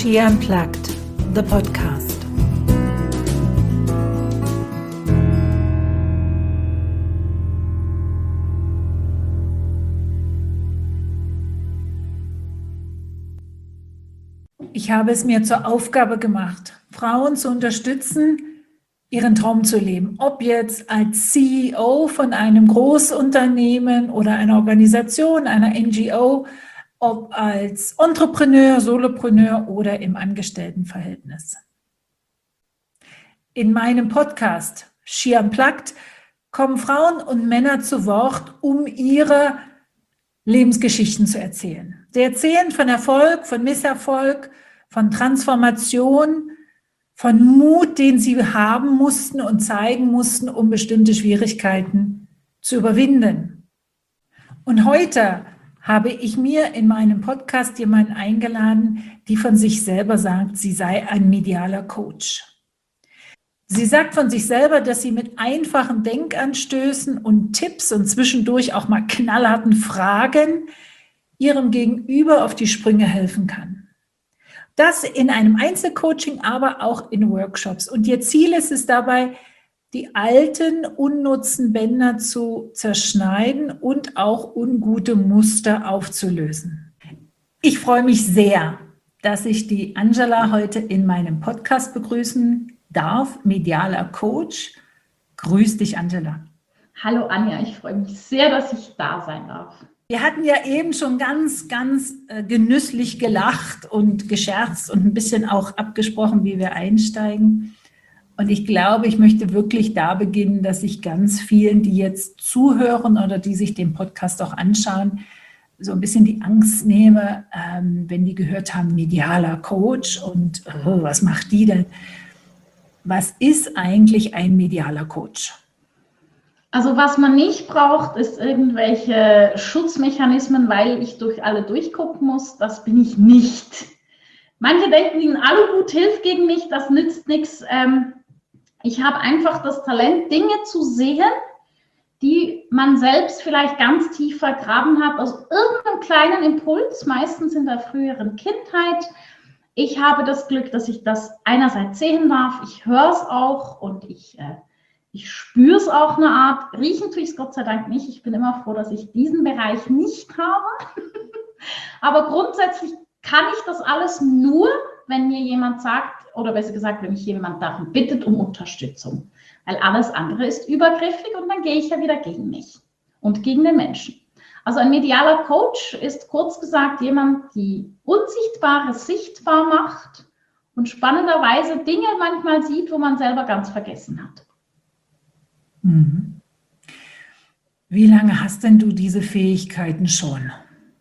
She Unplugged, the podcast. Ich habe es mir zur Aufgabe gemacht, Frauen zu unterstützen, ihren Traum zu leben. Ob jetzt als CEO von einem Großunternehmen oder einer Organisation, einer NGO, ob als Entrepreneur, Solopreneur oder im Angestelltenverhältnis. In meinem Podcast She Unplugged kommen Frauen und Männer zu Wort, um ihre Lebensgeschichten zu erzählen. Sie erzählen von Erfolg, von Misserfolg, von Transformation, von Mut, den sie haben mussten und zeigen mussten, um bestimmte Schwierigkeiten zu überwinden. Und heute habe ich mir in meinem Podcast jemanden eingeladen, die von sich selber sagt, sie sei ein medialer Coach. Sie sagt von sich selber, dass sie mit einfachen Denkanstößen und Tipps und zwischendurch auch mal knallharten Fragen ihrem Gegenüber auf die Sprünge helfen kann. Das in einem Einzelcoaching, aber auch in Workshops. Und ihr Ziel ist es dabei, die alten, unnutzen Bänder zu zerschneiden und auch ungute Muster aufzulösen. Ich freue mich sehr, dass ich die Angela heute in meinem Podcast begrüßen darf, medialer Coach. Grüß dich, Angela. Hallo Anja, ich freue mich sehr, dass ich da sein darf. Wir hatten ja eben schon ganz genüsslich gelacht und gescherzt und ein bisschen auch abgesprochen, wie wir einsteigen. Und ich glaube, ich möchte wirklich da beginnen, dass ich ganz vielen, die jetzt zuhören oder die sich den Podcast auch anschauen, so ein bisschen die Angst nehme, wenn die gehört haben, medialer Coach und was macht die denn? Was ist eigentlich ein medialer Coach? Also was man nicht braucht, ist irgendwelche Schutzmechanismen, weil ich durch alle durchgucken muss. Das bin ich nicht. Manche denken, ein Aluhut hilft gegen mich, das nützt nichts. Ich habe einfach das Talent, Dinge zu sehen, die man selbst vielleicht ganz tief vergraben hat, aus irgendeinem kleinen Impuls, meistens in der früheren Kindheit. Ich habe das Glück, dass ich das einerseits sehen darf, ich höre es auch und ich spüre es auch eine Art. Riechen tue ich es Gott sei Dank nicht. Ich bin immer froh, dass ich diesen Bereich nicht habe. Aber grundsätzlich kann ich das alles nur, wenn mir jemand sagt, oder besser gesagt, wenn mich jemand darum bittet, um Unterstützung. Weil alles andere ist übergriffig und dann gehe ich ja wieder gegen mich und gegen den Menschen. Also ein medialer Coach ist kurz gesagt jemand, die Unsichtbares sichtbar macht und spannenderweise Dinge manchmal sieht, wo man selber ganz vergessen hat. Wie lange hast denn du diese Fähigkeiten schon?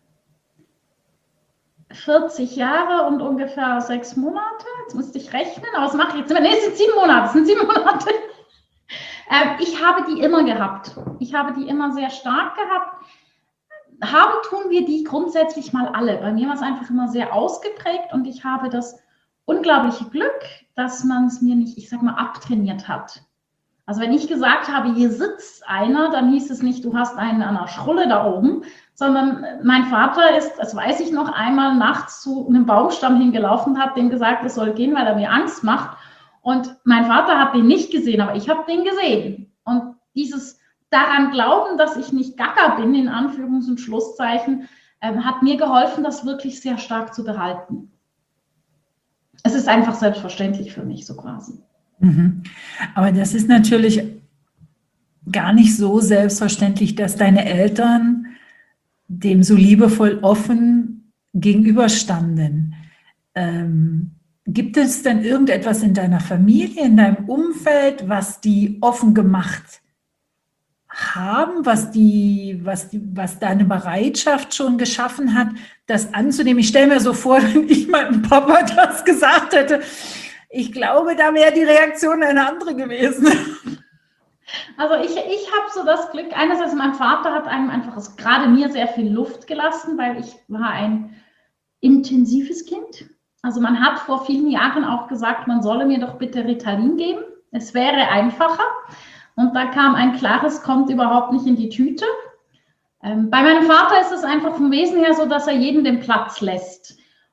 40 Jahre und ungefähr 6 Monate. Jetzt müsste ich rechnen, aber was mache ich jetzt? Nee, es sind 7 Monate. Es sind 7 Monate. Ich habe die immer gehabt. Ich habe die immer sehr stark gehabt. Haben tun wir die grundsätzlich mal alle. Bei mir war es einfach immer sehr ausgeprägt und ich habe das unglaubliche Glück, dass man es mir nicht, ich sag mal, abtrainiert hat. Also wenn ich gesagt habe, hier sitzt einer, dann hieß es nicht, du hast einen an der Schrulle da oben, sondern mein Vater ist, das weiß ich noch, einmal nachts zu einem Baumstamm hingelaufen und hat dem gesagt, es soll gehen, weil er mir Angst macht. Und mein Vater hat den nicht gesehen, aber ich habe den gesehen. Und dieses daran glauben, dass ich nicht gaga bin, in Anführungs- und Schlusszeichen, hat mir geholfen, das wirklich sehr stark zu behalten. Es ist einfach selbstverständlich für mich so quasi. Aber das ist natürlich gar nicht so selbstverständlich, dass deine Eltern dem so liebevoll offen gegenüberstanden. Gibt es denn irgendetwas in deiner Familie, in deinem Umfeld, was die offen gemacht haben, was deine Bereitschaft schon geschaffen hat, das anzunehmen? Ich stelle mir so vor, wenn ich meinem Papa das gesagt hätte, ich glaube, da wäre die Reaktion eine andere gewesen. Also ich habe so das Glück, einerseits mein Vater hat einem einfach gerade mir sehr viel Luft gelassen, weil ich war ein intensives Kind. Also man hat vor vielen Jahren auch gesagt, man solle mir doch bitte Ritalin geben. Es wäre einfacher. Und da kam ein klares, kommt überhaupt nicht in die Tüte. Bei meinem Vater ist es einfach vom Wesen her so, dass er jeden den Platz lässt.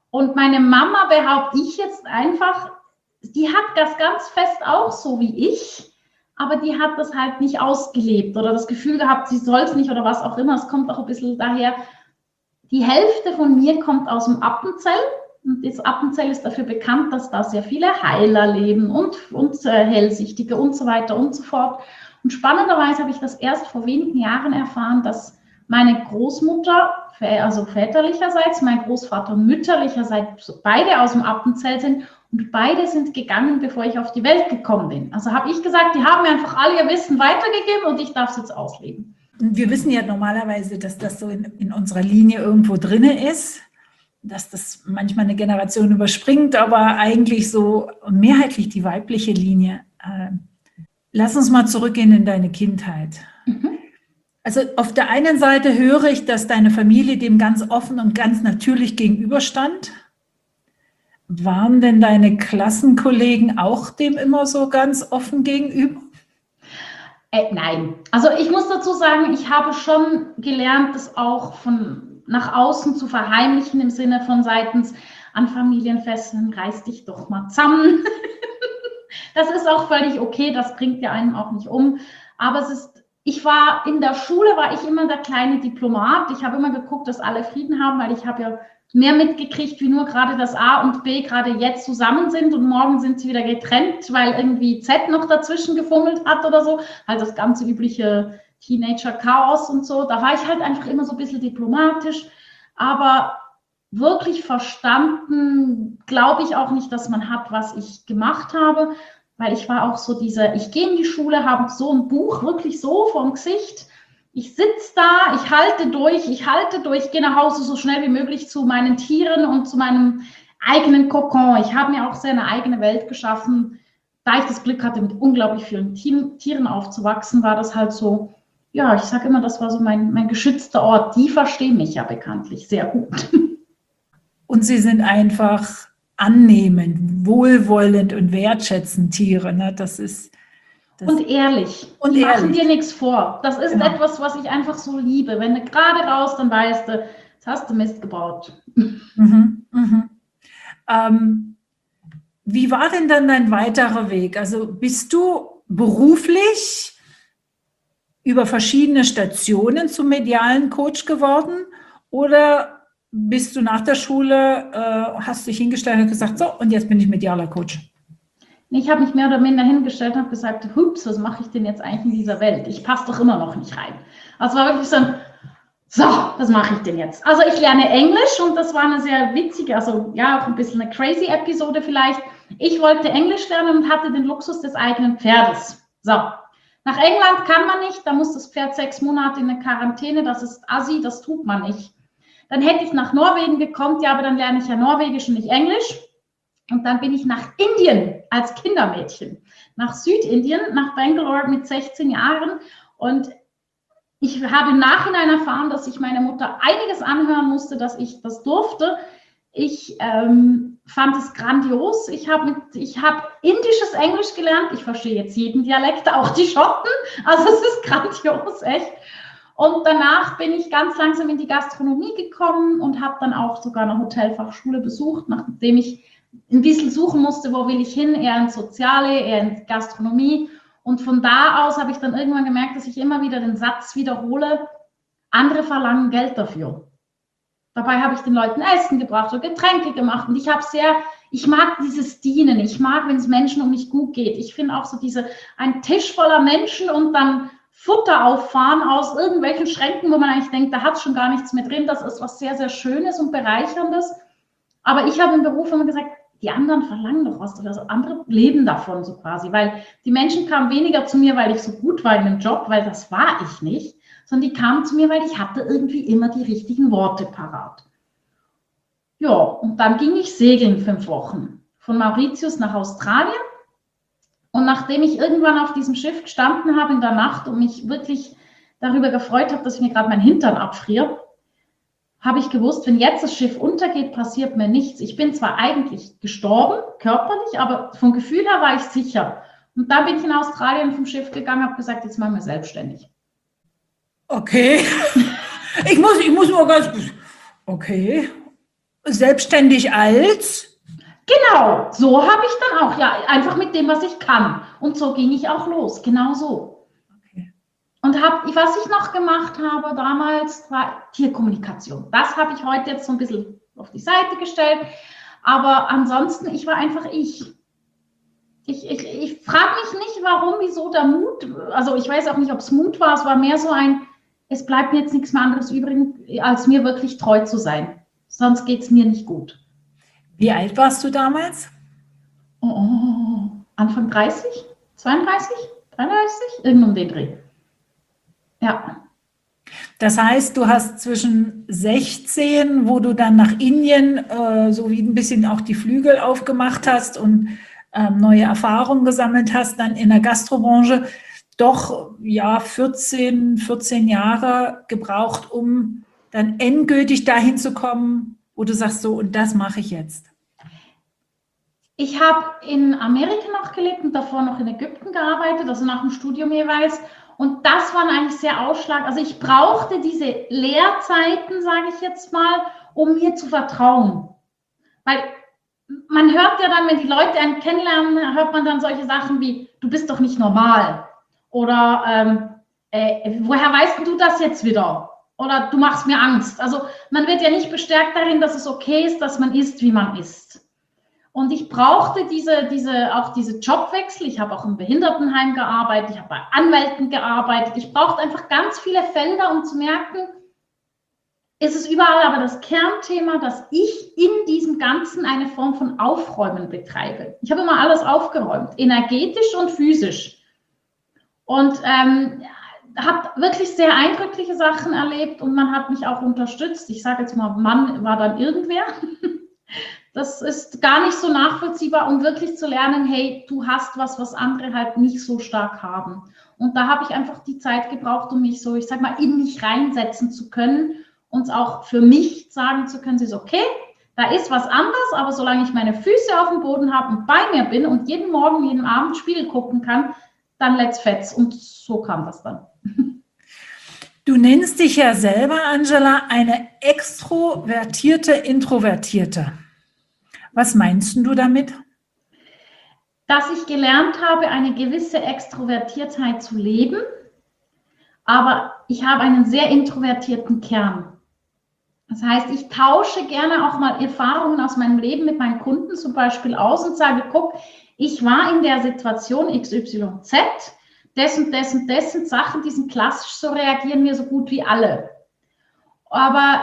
Und meine Mama, behaupte ich jetzt einfach, die hat das ganz fest auch so wie ich, aber die hat das halt nicht ausgelebt oder das Gefühl gehabt, sie soll es nicht oder was auch immer. Es kommt auch ein bisschen daher, die Hälfte von mir kommt aus dem Appenzell. Und das Appenzell ist dafür bekannt, dass da sehr viele Heiler leben und Hellsichtige und so weiter und so fort. Und spannenderweise habe ich das erst vor wenigen Jahren erfahren, dass meine Großmutter, also väterlicherseits, mein Großvater mütterlicherseits, beide aus dem Appenzell sind und beide sind gegangen, bevor ich auf die Welt gekommen bin. Also habe ich gesagt, die haben mir einfach alle ihr Wissen weitergegeben und ich darf es jetzt ausleben. Wir wissen ja normalerweise, dass das so in unserer Linie irgendwo drinne ist, dass das manchmal eine Generation überspringt, aber eigentlich so mehrheitlich die weibliche Linie. Lass uns mal zurückgehen in deine Kindheit. Also auf der einen Seite höre ich, dass deine Familie dem ganz offen und ganz natürlich gegenüberstand. Waren denn deine Klassenkollegen auch dem immer so ganz offen gegenüber? Nein. Also ich muss dazu sagen, ich habe schon gelernt, das auch von nach außen zu verheimlichen, im Sinne von seitens an Familienfesten, reiß dich doch mal zusammen. Das ist auch völlig okay, das bringt ja einen auch nicht um. Aber in der Schule war ich immer der kleine Diplomat. Ich habe immer geguckt, dass alle Frieden haben, weil ich habe ja mehr mitgekriegt, wie nur gerade das A und B gerade jetzt zusammen sind und morgen sind sie wieder getrennt, weil irgendwie Z noch dazwischen gefummelt hat oder so. Halt das ganze übliche Teenager-Chaos und so. Da war ich halt einfach immer so ein bisschen diplomatisch. Aber wirklich verstanden, glaube ich auch nicht, dass man hat, was ich gemacht habe. Weil ich war auch so ich gehe in die Schule, habe so ein Buch wirklich so vorm Gesicht. Ich sitze da, ich halte durch, gehe nach Hause so schnell wie möglich zu meinen Tieren und zu meinem eigenen Kokon. Ich habe mir auch sehr eine eigene Welt geschaffen. Da ich das Glück hatte, mit unglaublich vielen Tieren aufzuwachsen, war das halt so, ja, ich sage immer, das war so mein geschützter Ort. Die verstehen mich ja bekanntlich sehr gut. Und sie sind einfach annehmend, wohlwollend und wertschätzend Tiere. Ne? Und ehrlich. Und die machen dir nichts vor. Das ist etwas, was ich einfach so liebe. Wenn du gerade raus, dann weißt du, jetzt hast du Mist gebaut. Wie war denn dann dein weiterer Weg? Also bist du beruflich über verschiedene Stationen zum medialen Coach geworden oder bist du nach der Schule, hast dich hingestellt und gesagt, so, und jetzt bin ich medialer Coach? Ich habe mich mehr oder minder hingestellt und habe gesagt, hups, was mache ich denn jetzt eigentlich in dieser Welt? Ich passe doch immer noch nicht rein. Also war wirklich so, was mache ich denn jetzt? Also ich lerne Englisch und das war eine sehr witzige, also ja, auch ein bisschen eine crazy Episode vielleicht. Ich wollte Englisch lernen und hatte den Luxus des eigenen Pferdes. So, nach England kann man nicht, da muss das Pferd 6 Monate in eine Quarantäne, das ist assi, das tut man nicht. Dann hätte ich nach Norwegen gekommen, ja, aber dann lerne ich ja Norwegisch und nicht Englisch. Und dann bin ich nach Indien als Kindermädchen, nach Südindien, nach Bangalore mit 16 Jahren. Und ich habe im Nachhinein erfahren, dass ich meine Mutter einiges anhören musste, dass ich das durfte. Ich fand es grandios. Ich habe indisches Englisch gelernt. Ich verstehe jetzt jeden Dialekt, auch die Schotten. Also es ist grandios, echt. Und danach bin ich ganz langsam in die Gastronomie gekommen und habe dann auch sogar eine Hotelfachschule besucht, nachdem ich ein bisschen suchen musste, wo will ich hin, eher ins Soziale, eher in Gastronomie. Und von da aus habe ich dann irgendwann gemerkt, dass ich immer wieder den Satz wiederhole, andere verlangen Geld dafür. Dabei habe ich den Leuten Essen gebracht oder Getränke gemacht und ich mag dieses Dienen, ich mag, wenn es Menschen um mich gut geht. Ich finde auch so ein Tisch voller Menschen und dann Futter auffahren aus irgendwelchen Schränken, wo man eigentlich denkt, da hat es schon gar nichts mehr drin. Das ist was sehr, sehr Schönes und Bereicherndes. Aber ich habe im Beruf immer gesagt, die anderen verlangen doch was, also andere leben davon so quasi, weil die Menschen kamen weniger zu mir, weil ich so gut war in dem Job, weil das war ich nicht, sondern die kamen zu mir, weil ich hatte irgendwie immer die richtigen Worte parat. Ja, und dann ging ich segeln 5 Wochen von Mauritius nach Australien. Und nachdem ich irgendwann auf diesem Schiff gestanden habe in der Nacht und mich wirklich darüber gefreut habe, dass ich mir gerade meinen Hintern abfriere, habe ich gewusst, wenn jetzt das Schiff untergeht, passiert mir nichts. Ich bin zwar eigentlich gestorben, körperlich, aber vom Gefühl her war ich sicher. Und dann bin ich in Australien vom Schiff gegangen und habe gesagt, jetzt machen wir selbstständig. Okay. Ich muss nur ganz... Okay. Selbstständig als? Genau, so habe ich dann auch, ja, einfach mit dem, was ich kann. Und so ging ich auch los, genau so. Okay. Und was ich noch gemacht habe damals, war Tierkommunikation. Das habe ich heute jetzt so ein bisschen auf die Seite gestellt. Aber ansonsten, ich war einfach ich. Ich frage mich nicht, warum, wieso der Mut, also ich weiß auch nicht, ob es Mut war, es war mehr so es bleibt mir jetzt nichts mehr anderes übrig, als mir wirklich treu zu sein. Sonst geht es mir nicht gut. Wie alt warst du damals? Anfang 30, 32, 33, irgendwo um den Dreh. Ja. Das heißt, du hast zwischen 16, wo du dann nach Indien so wie ein bisschen auch die Flügel aufgemacht hast und neue Erfahrungen gesammelt hast, dann in der Gastrobranche, doch ja 14 Jahre gebraucht, um dann endgültig dahin zu kommen, wo du sagst, so, und das mache ich jetzt. Ich habe in Amerika noch gelebt und davor noch in Ägypten gearbeitet, also nach dem Studium jeweils. Und das waren eigentlich sehr ausschlaggebend. Also ich brauchte diese Lehrzeiten, sage ich jetzt mal, um mir zu vertrauen. Weil man hört ja dann, wenn die Leute einen kennenlernen, hört man dann solche Sachen wie, du bist doch nicht normal. Oder woher weißt du das jetzt wieder? Oder du machst mir Angst. Also man wird ja nicht bestärkt darin, dass es okay ist, dass man ist, wie man ist. Und ich brauchte auch diese Jobwechsel. Ich habe auch im Behindertenheim gearbeitet, ich habe bei Anwälten gearbeitet. Ich brauchte einfach ganz viele Felder, um zu merken, ist es überall aber das Kernthema, dass ich in diesem Ganzen eine Form von Aufräumen betreibe. Ich habe immer alles aufgeräumt, energetisch und physisch. Und habe wirklich sehr eindrückliche Sachen erlebt und man hat mich auch unterstützt. Ich sage jetzt mal, Mann war dann irgendwer. Das ist gar nicht so nachvollziehbar, um wirklich zu lernen, hey, du hast was andere halt nicht so stark haben. Und da habe ich einfach die Zeit gebraucht, um mich so, ich sag mal, in mich reinsetzen zu können und auch für mich sagen zu können, es ist okay, da ist was anderes, aber solange ich meine Füße auf dem Boden habe und bei mir bin und jeden Morgen, jeden Abend Spiegel gucken kann, dann let's fetz. Und so kam das dann. Du nennst dich ja selber, Angela, eine extrovertierte Introvertierte. Was meinst du damit? Dass ich gelernt habe, eine gewisse Extrovertiertheit zu leben, aber ich habe einen sehr introvertierten Kern. Das heißt, ich tausche gerne auch mal Erfahrungen aus meinem Leben mit meinen Kunden zum Beispiel aus und sage, guck, ich war in der Situation XYZ, dessen Sachen, die sind klassisch, so reagieren wir so gut wie alle. Aber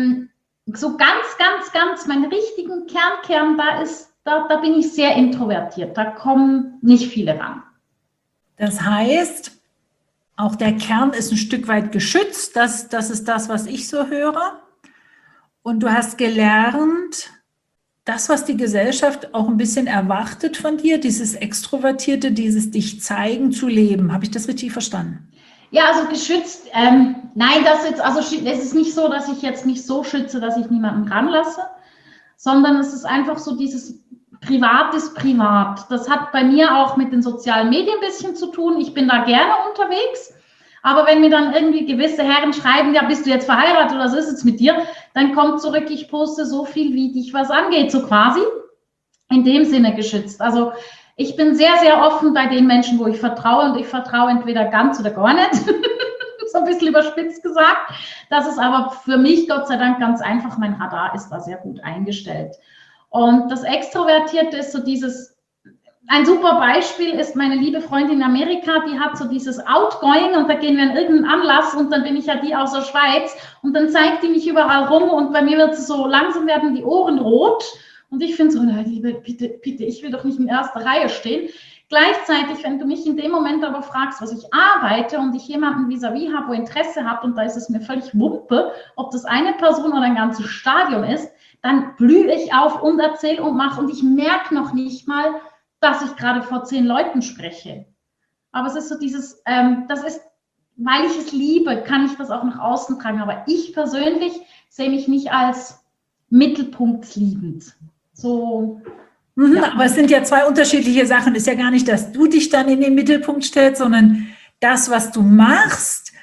so ganz, meinen richtigen Kern, da bin ich sehr introvertiert. Da kommen nicht viele ran. Das heißt, auch der Kern ist ein Stück weit geschützt. Das ist das, was ich so höre. Und du hast gelernt, das, was die Gesellschaft auch ein bisschen erwartet von dir, dieses Extrovertierte, dieses dich zeigen, zu leben. Habe ich das richtig verstanden? Ja, also geschützt, nein, es ist nicht so, dass ich jetzt mich so schütze, dass ich niemanden ranlasse, sondern es ist einfach so dieses Privat ist privat. Das hat bei mir auch mit den sozialen Medien ein bisschen zu tun. Ich bin da gerne unterwegs, aber wenn mir dann irgendwie gewisse Herren schreiben, ja, bist du jetzt verheiratet oder was ist jetzt mit dir, dann kommt zurück, ich poste so viel, wie dich was angeht, so quasi, in dem Sinne geschützt. Also ich bin sehr, sehr offen bei den Menschen, wo ich vertraue und ich vertraue entweder ganz oder gar nicht, so ein bisschen überspitzt gesagt. Das ist aber für mich, Gott sei Dank, ganz einfach. Mein Radar ist da sehr gut eingestellt. Und das Extrovertierte ist so ein super Beispiel ist meine liebe Freundin in Amerika, die hat so dieses Outgoing und da gehen wir an irgendeinen Anlass und dann bin ich ja die aus der Schweiz und dann zeigt die mich überall rum und bei mir wird es so langsam werden die Ohren rot. Und ich finde so, na, Liebe, bitte, ich will doch nicht in erster Reihe stehen. Gleichzeitig, wenn du mich in dem Moment aber fragst, was ich arbeite und ich jemanden vis-à-vis habe, wo Interesse hat und da ist es mir völlig Wumpe, ob das eine Person oder ein ganzes Stadion ist, dann blühe ich auf und erzähle und mache und ich merke noch nicht mal, dass ich gerade vor 10 Leuten spreche. Aber es ist so dieses, das ist, weil ich es liebe, kann ich das auch nach außen tragen. Aber ich persönlich sehe mich nicht als mittelpunktsliebend. So, ja. Aber es sind ja zwei unterschiedliche Sachen. Es ist ja gar nicht, dass du dich dann in den Mittelpunkt stellst, sondern das, was du machst,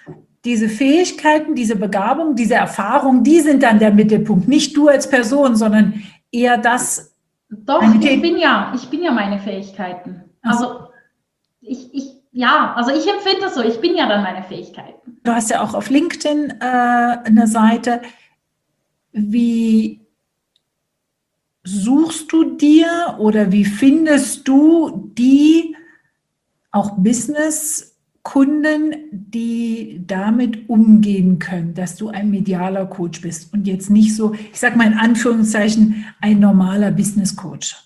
diese Fähigkeiten, diese Begabung, diese Erfahrung, die sind dann der Mittelpunkt. Nicht du als Person, sondern eher das. Doch, ich bin ja meine Fähigkeiten. Also ich empfinde das so, ich bin ja dann meine Fähigkeiten. Du hast ja auch auf LinkedIn eine Seite. Wie suchst du dir oder wie findest du die auch Business-Kunden, die damit umgehen können, dass du ein medialer Coach bist und jetzt nicht so, ich sage mal in Anführungszeichen, ein normaler Business-Coach?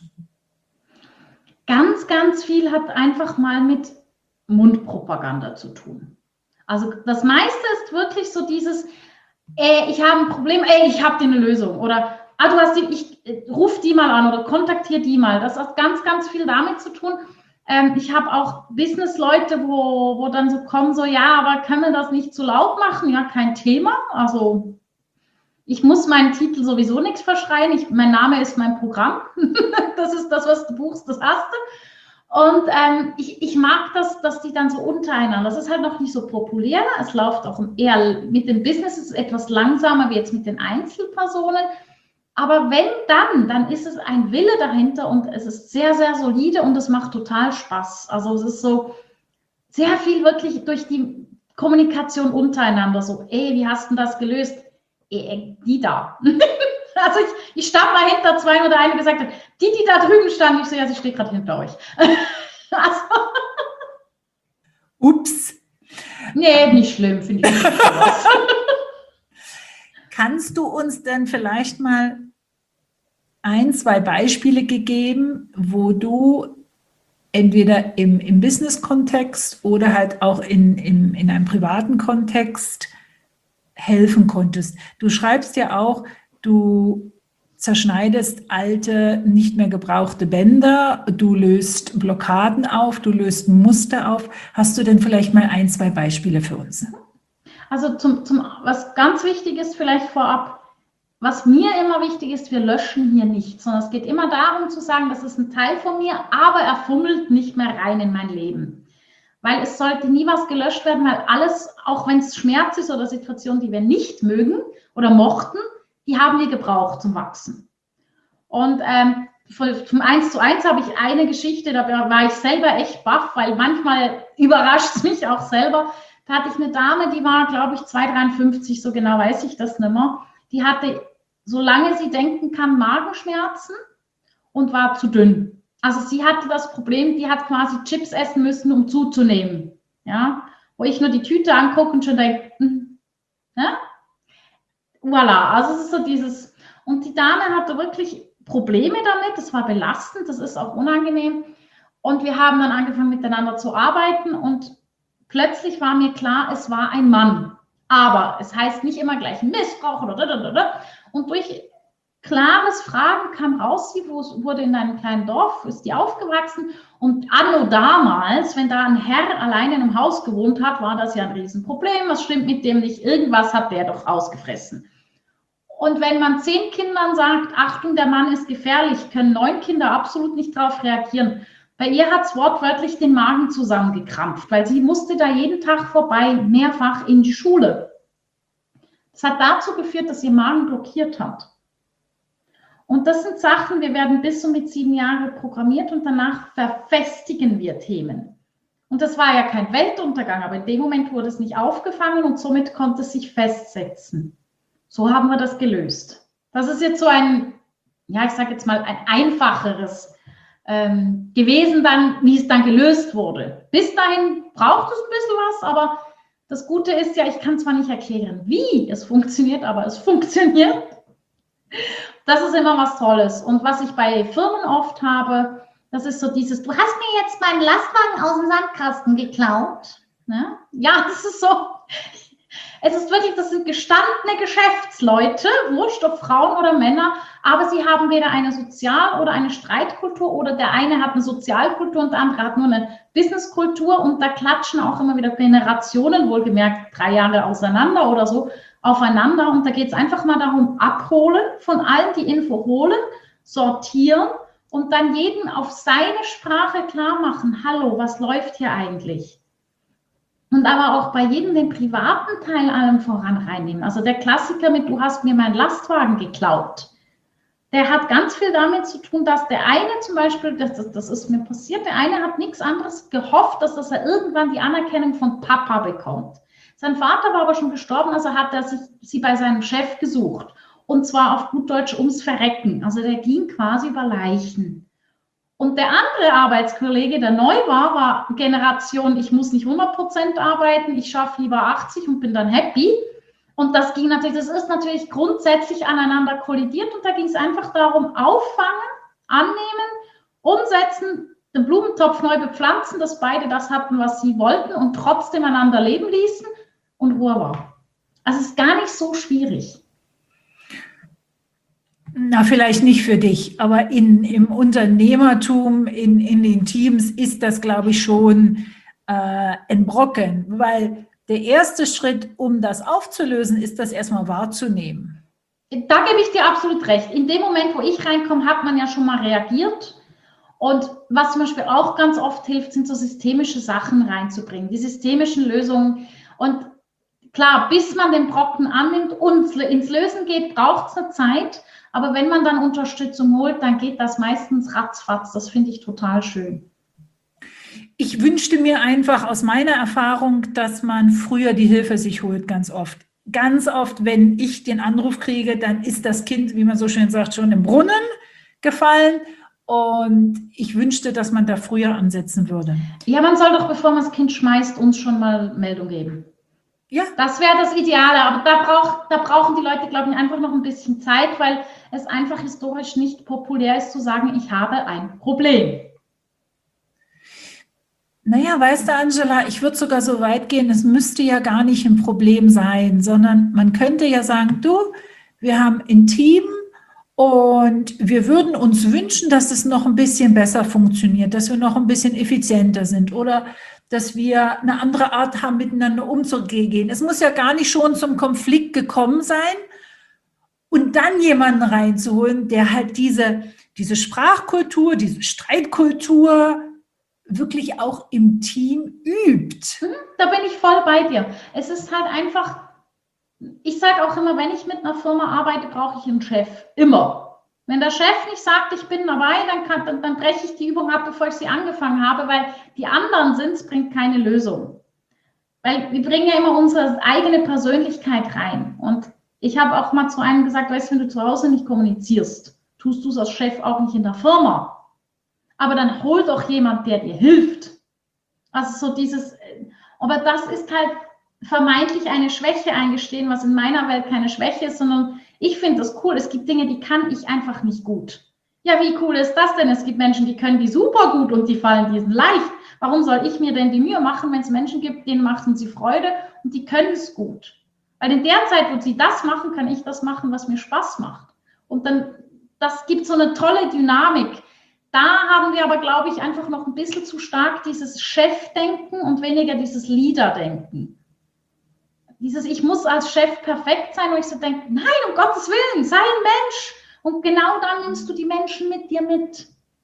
Ganz, ganz viel hat einfach mal mit Mundpropaganda zu tun. Also das meiste ist wirklich so dieses, ich habe ein Problem, ich habe dir eine Lösung. Oder du hast ruf die mal an oder kontaktiere die mal. Das hat ganz, ganz viel damit zu tun. Ich habe auch Business-Leute, wo dann so kommen, so, ja, aber können wir das nicht zu laut machen? Ja, kein Thema. Also ich muss meinen Titel sowieso nichts verschreien. Mein Name ist mein Programm. Das ist das, was du buchst, das hast du. Und ich mag das, dass die dann so untereinander, das ist halt noch nicht so populär, es läuft auch eher mit den Businesses etwas langsamer wie jetzt mit den Einzelpersonen, aber wenn dann ist es ein Wille dahinter und es ist sehr, sehr solide und es macht total Spaß. Also es ist so sehr viel wirklich durch die Kommunikation untereinander, so, wie hast du das gelöst? Die da. Also ich stand mal hinter zwei oder eine gesagt hat, die da drüben standen, ich so, ja, sie steht gerade hinter euch. Also, ups. Nee, nicht schlimm, finde ich nicht. Kannst du uns denn vielleicht mal 1, 2 Beispiele geben, wo du entweder im Business-Kontext oder halt auch in einem privaten Kontext helfen konntest? Du schreibst ja auch, du zerschneidest alte, nicht mehr gebrauchte Bänder, du löst Blockaden auf, du löst Muster auf. Hast du denn vielleicht mal 1, 2 Beispiele für uns? Also was ganz wichtig ist vielleicht vorab, was mir immer wichtig ist, wir löschen hier nicht, sondern es geht immer darum zu sagen, das ist ein Teil von mir, aber er fummelt nicht mehr rein in mein Leben. Weil es sollte nie was gelöscht werden, weil alles, auch wenn es Schmerz ist oder Situationen, die wir nicht mögen oder mochten, die haben wir gebraucht zum Wachsen. Und zum 1:1 habe ich eine Geschichte, da war ich selber echt baff, weil manchmal überrascht es mich auch selber. Da hatte ich eine Dame, die war, glaube ich, 2,53, so genau weiß ich das nicht mehr. Die hatte, solange sie denken kann, Magenschmerzen und war zu dünn. Also sie hatte das Problem, die hat quasi Chips essen müssen, um zuzunehmen. Ja? Wo ich nur die Tüte angucke und schon denke, ja? Voilà, also es ist so dieses, und die Dame hatte wirklich Probleme damit, das war belastend, das ist auch unangenehm. Und wir haben dann angefangen miteinander zu arbeiten und plötzlich war mir klar, es war ein Mann. Aber es heißt nicht immer gleich Missbrauch oder. Und durch klares Fragen kam raus, sie wurde in einem kleinen Dorf, ist die aufgewachsen. Und anno damals, wenn da ein Herr allein in einem Haus gewohnt hat, war das ja ein Riesenproblem. Was stimmt mit dem nicht? Irgendwas hat der doch ausgefressen. Und wenn man 10 Kindern sagt, Achtung, der Mann ist gefährlich, können 9 Kinder absolut nicht darauf reagieren. Bei ihr hat es wortwörtlich den Magen zusammengekrampft, weil sie musste da jeden Tag vorbei, mehrfach in die Schule. Das hat dazu geführt, dass ihr Magen blockiert hat. Und das sind Sachen, wir werden bis und mit 7 Jahren programmiert und danach verfestigen wir Themen. Und das war ja kein Weltuntergang, aber in dem Moment wurde es nicht aufgefangen und somit konnte es sich festsetzen. So haben wir das gelöst. Das ist jetzt so ein, ja, ich sage jetzt mal, ein einfacheres gewesen dann, wie es dann gelöst wurde. Bis dahin braucht es ein bisschen was, aber das Gute ist ja, ich kann zwar nicht erklären, wie es funktioniert, aber es funktioniert. Das ist immer was Tolles. Und was ich bei Firmen oft habe, das ist so dieses, du hast mir jetzt meinen Lastwagen aus dem Sandkasten geklaut. Ne? Ja, das ist so. Es ist wirklich, das sind gestandene Geschäftsleute, wurscht ob Frauen oder Männer, aber sie haben weder eine Sozial- oder eine Streitkultur oder der eine hat eine Sozialkultur und der andere hat nur eine Businesskultur und da klatschen auch immer wieder Generationen, wohlgemerkt 3 Jahre auseinander oder so, aufeinander und da geht es einfach mal darum, abholen, von allen die Info holen, sortieren und dann jedem auf seine Sprache klar machen, hallo, was läuft hier eigentlich? Und aber auch bei jedem den privaten Teil allem voran reinnehmen. Also der Klassiker mit, du hast mir meinen Lastwagen geklaut. Der hat ganz viel damit zu tun, dass der eine zum Beispiel, das ist mir passiert, der eine hat nichts anderes gehofft, dass er irgendwann die Anerkennung von Papa bekommt. Sein Vater war aber schon gestorben, also hat er sie bei seinem Chef gesucht. Und zwar auf gut Deutsch ums Verrecken. Also der ging quasi über Leichen. Und der andere Arbeitskollege, der neu war Generation, ich muss nicht 100% arbeiten, ich schaffe lieber 80 und bin dann happy. Und das ist natürlich grundsätzlich aneinander kollidiert und da ging es einfach darum, auffangen, annehmen, umsetzen, den Blumentopf neu bepflanzen, dass beide das hatten, was sie wollten und trotzdem einander leben ließen und Ruhe war. Also es ist gar nicht so schwierig. Na, vielleicht nicht für dich, aber im Unternehmertum, in den Teams ist das, glaube ich, schon ein Brocken, weil der erste Schritt, um das aufzulösen, ist das erstmal wahrzunehmen. Da gebe ich dir absolut recht. In dem Moment, wo ich reinkomme, hat man ja schon mal reagiert. Und was zum Beispiel auch ganz oft hilft, sind so systemische Sachen reinzubringen, die systemischen Lösungen. Und klar, bis man den Brocken annimmt und ins Lösen geht, braucht es eine Zeit. Aber wenn man dann Unterstützung holt, dann geht das meistens ratzfatz. Das finde ich total schön. Ich wünschte mir einfach aus meiner Erfahrung, dass man früher die Hilfe sich holt, ganz oft. Ganz oft, wenn ich den Anruf kriege, dann ist das Kind, wie man so schön sagt, schon im Brunnen gefallen. Und ich wünschte, dass man da früher ansetzen würde. Ja, man soll doch, bevor man das Kind schmeißt, uns schon mal Meldung geben. Ja. Das wäre das Ideale, aber da brauchen die Leute, glaube ich, einfach noch ein bisschen Zeit, weil es einfach historisch nicht populär ist, zu sagen, ich habe ein Problem. Naja, weißt du, Angela, ich würde sogar so weit gehen, es müsste ja gar nicht ein Problem sein, sondern man könnte ja sagen, du, wir haben ein Team und wir würden uns wünschen, dass es noch ein bisschen besser funktioniert, dass wir noch ein bisschen effizienter sind oder dass wir eine andere Art haben, miteinander umzugehen. Es muss ja gar nicht schon zum Konflikt gekommen sein und dann jemanden reinzuholen, der halt diese Sprachkultur, diese Streitkultur wirklich auch im Team übt. Da bin ich voll bei dir. Es ist halt einfach, ich sage auch immer, wenn ich mit einer Firma arbeite, brauche ich einen Chef. Immer. Wenn der Chef nicht sagt, ich bin dabei, dann breche ich die Übung ab, bevor ich sie angefangen habe, weil die anderen es bringt keine Lösung. Weil wir bringen ja immer unsere eigene Persönlichkeit rein. Und ich habe auch mal zu einem gesagt, weißt du, wenn du zu Hause nicht kommunizierst, tust du es als Chef auch nicht in der Firma. Aber dann hol doch jemand, der dir hilft. Also so dieses, aber das ist halt vermeintlich eine Schwäche eingestehen, was in meiner Welt keine Schwäche ist, sondern ich finde das cool. Es gibt Dinge, die kann ich einfach nicht gut. Ja, wie cool ist das denn? Es gibt Menschen, die können die super gut und die fallen diesen leicht. Warum soll ich mir denn die Mühe machen, wenn es Menschen gibt, denen machen sie Freude und die können es gut? Weil in der Zeit, wo sie das machen, kann ich das machen, was mir Spaß macht. Und dann, das gibt so eine tolle Dynamik. Da haben wir aber, glaube ich, einfach noch ein bisschen zu stark dieses Chefdenken und weniger dieses Leaderdenken. Dieses, ich muss als Chef perfekt sein, wo ich so denke, nein, um Gottes Willen, sei ein Mensch. Und genau dann nimmst du die Menschen mit dir mit.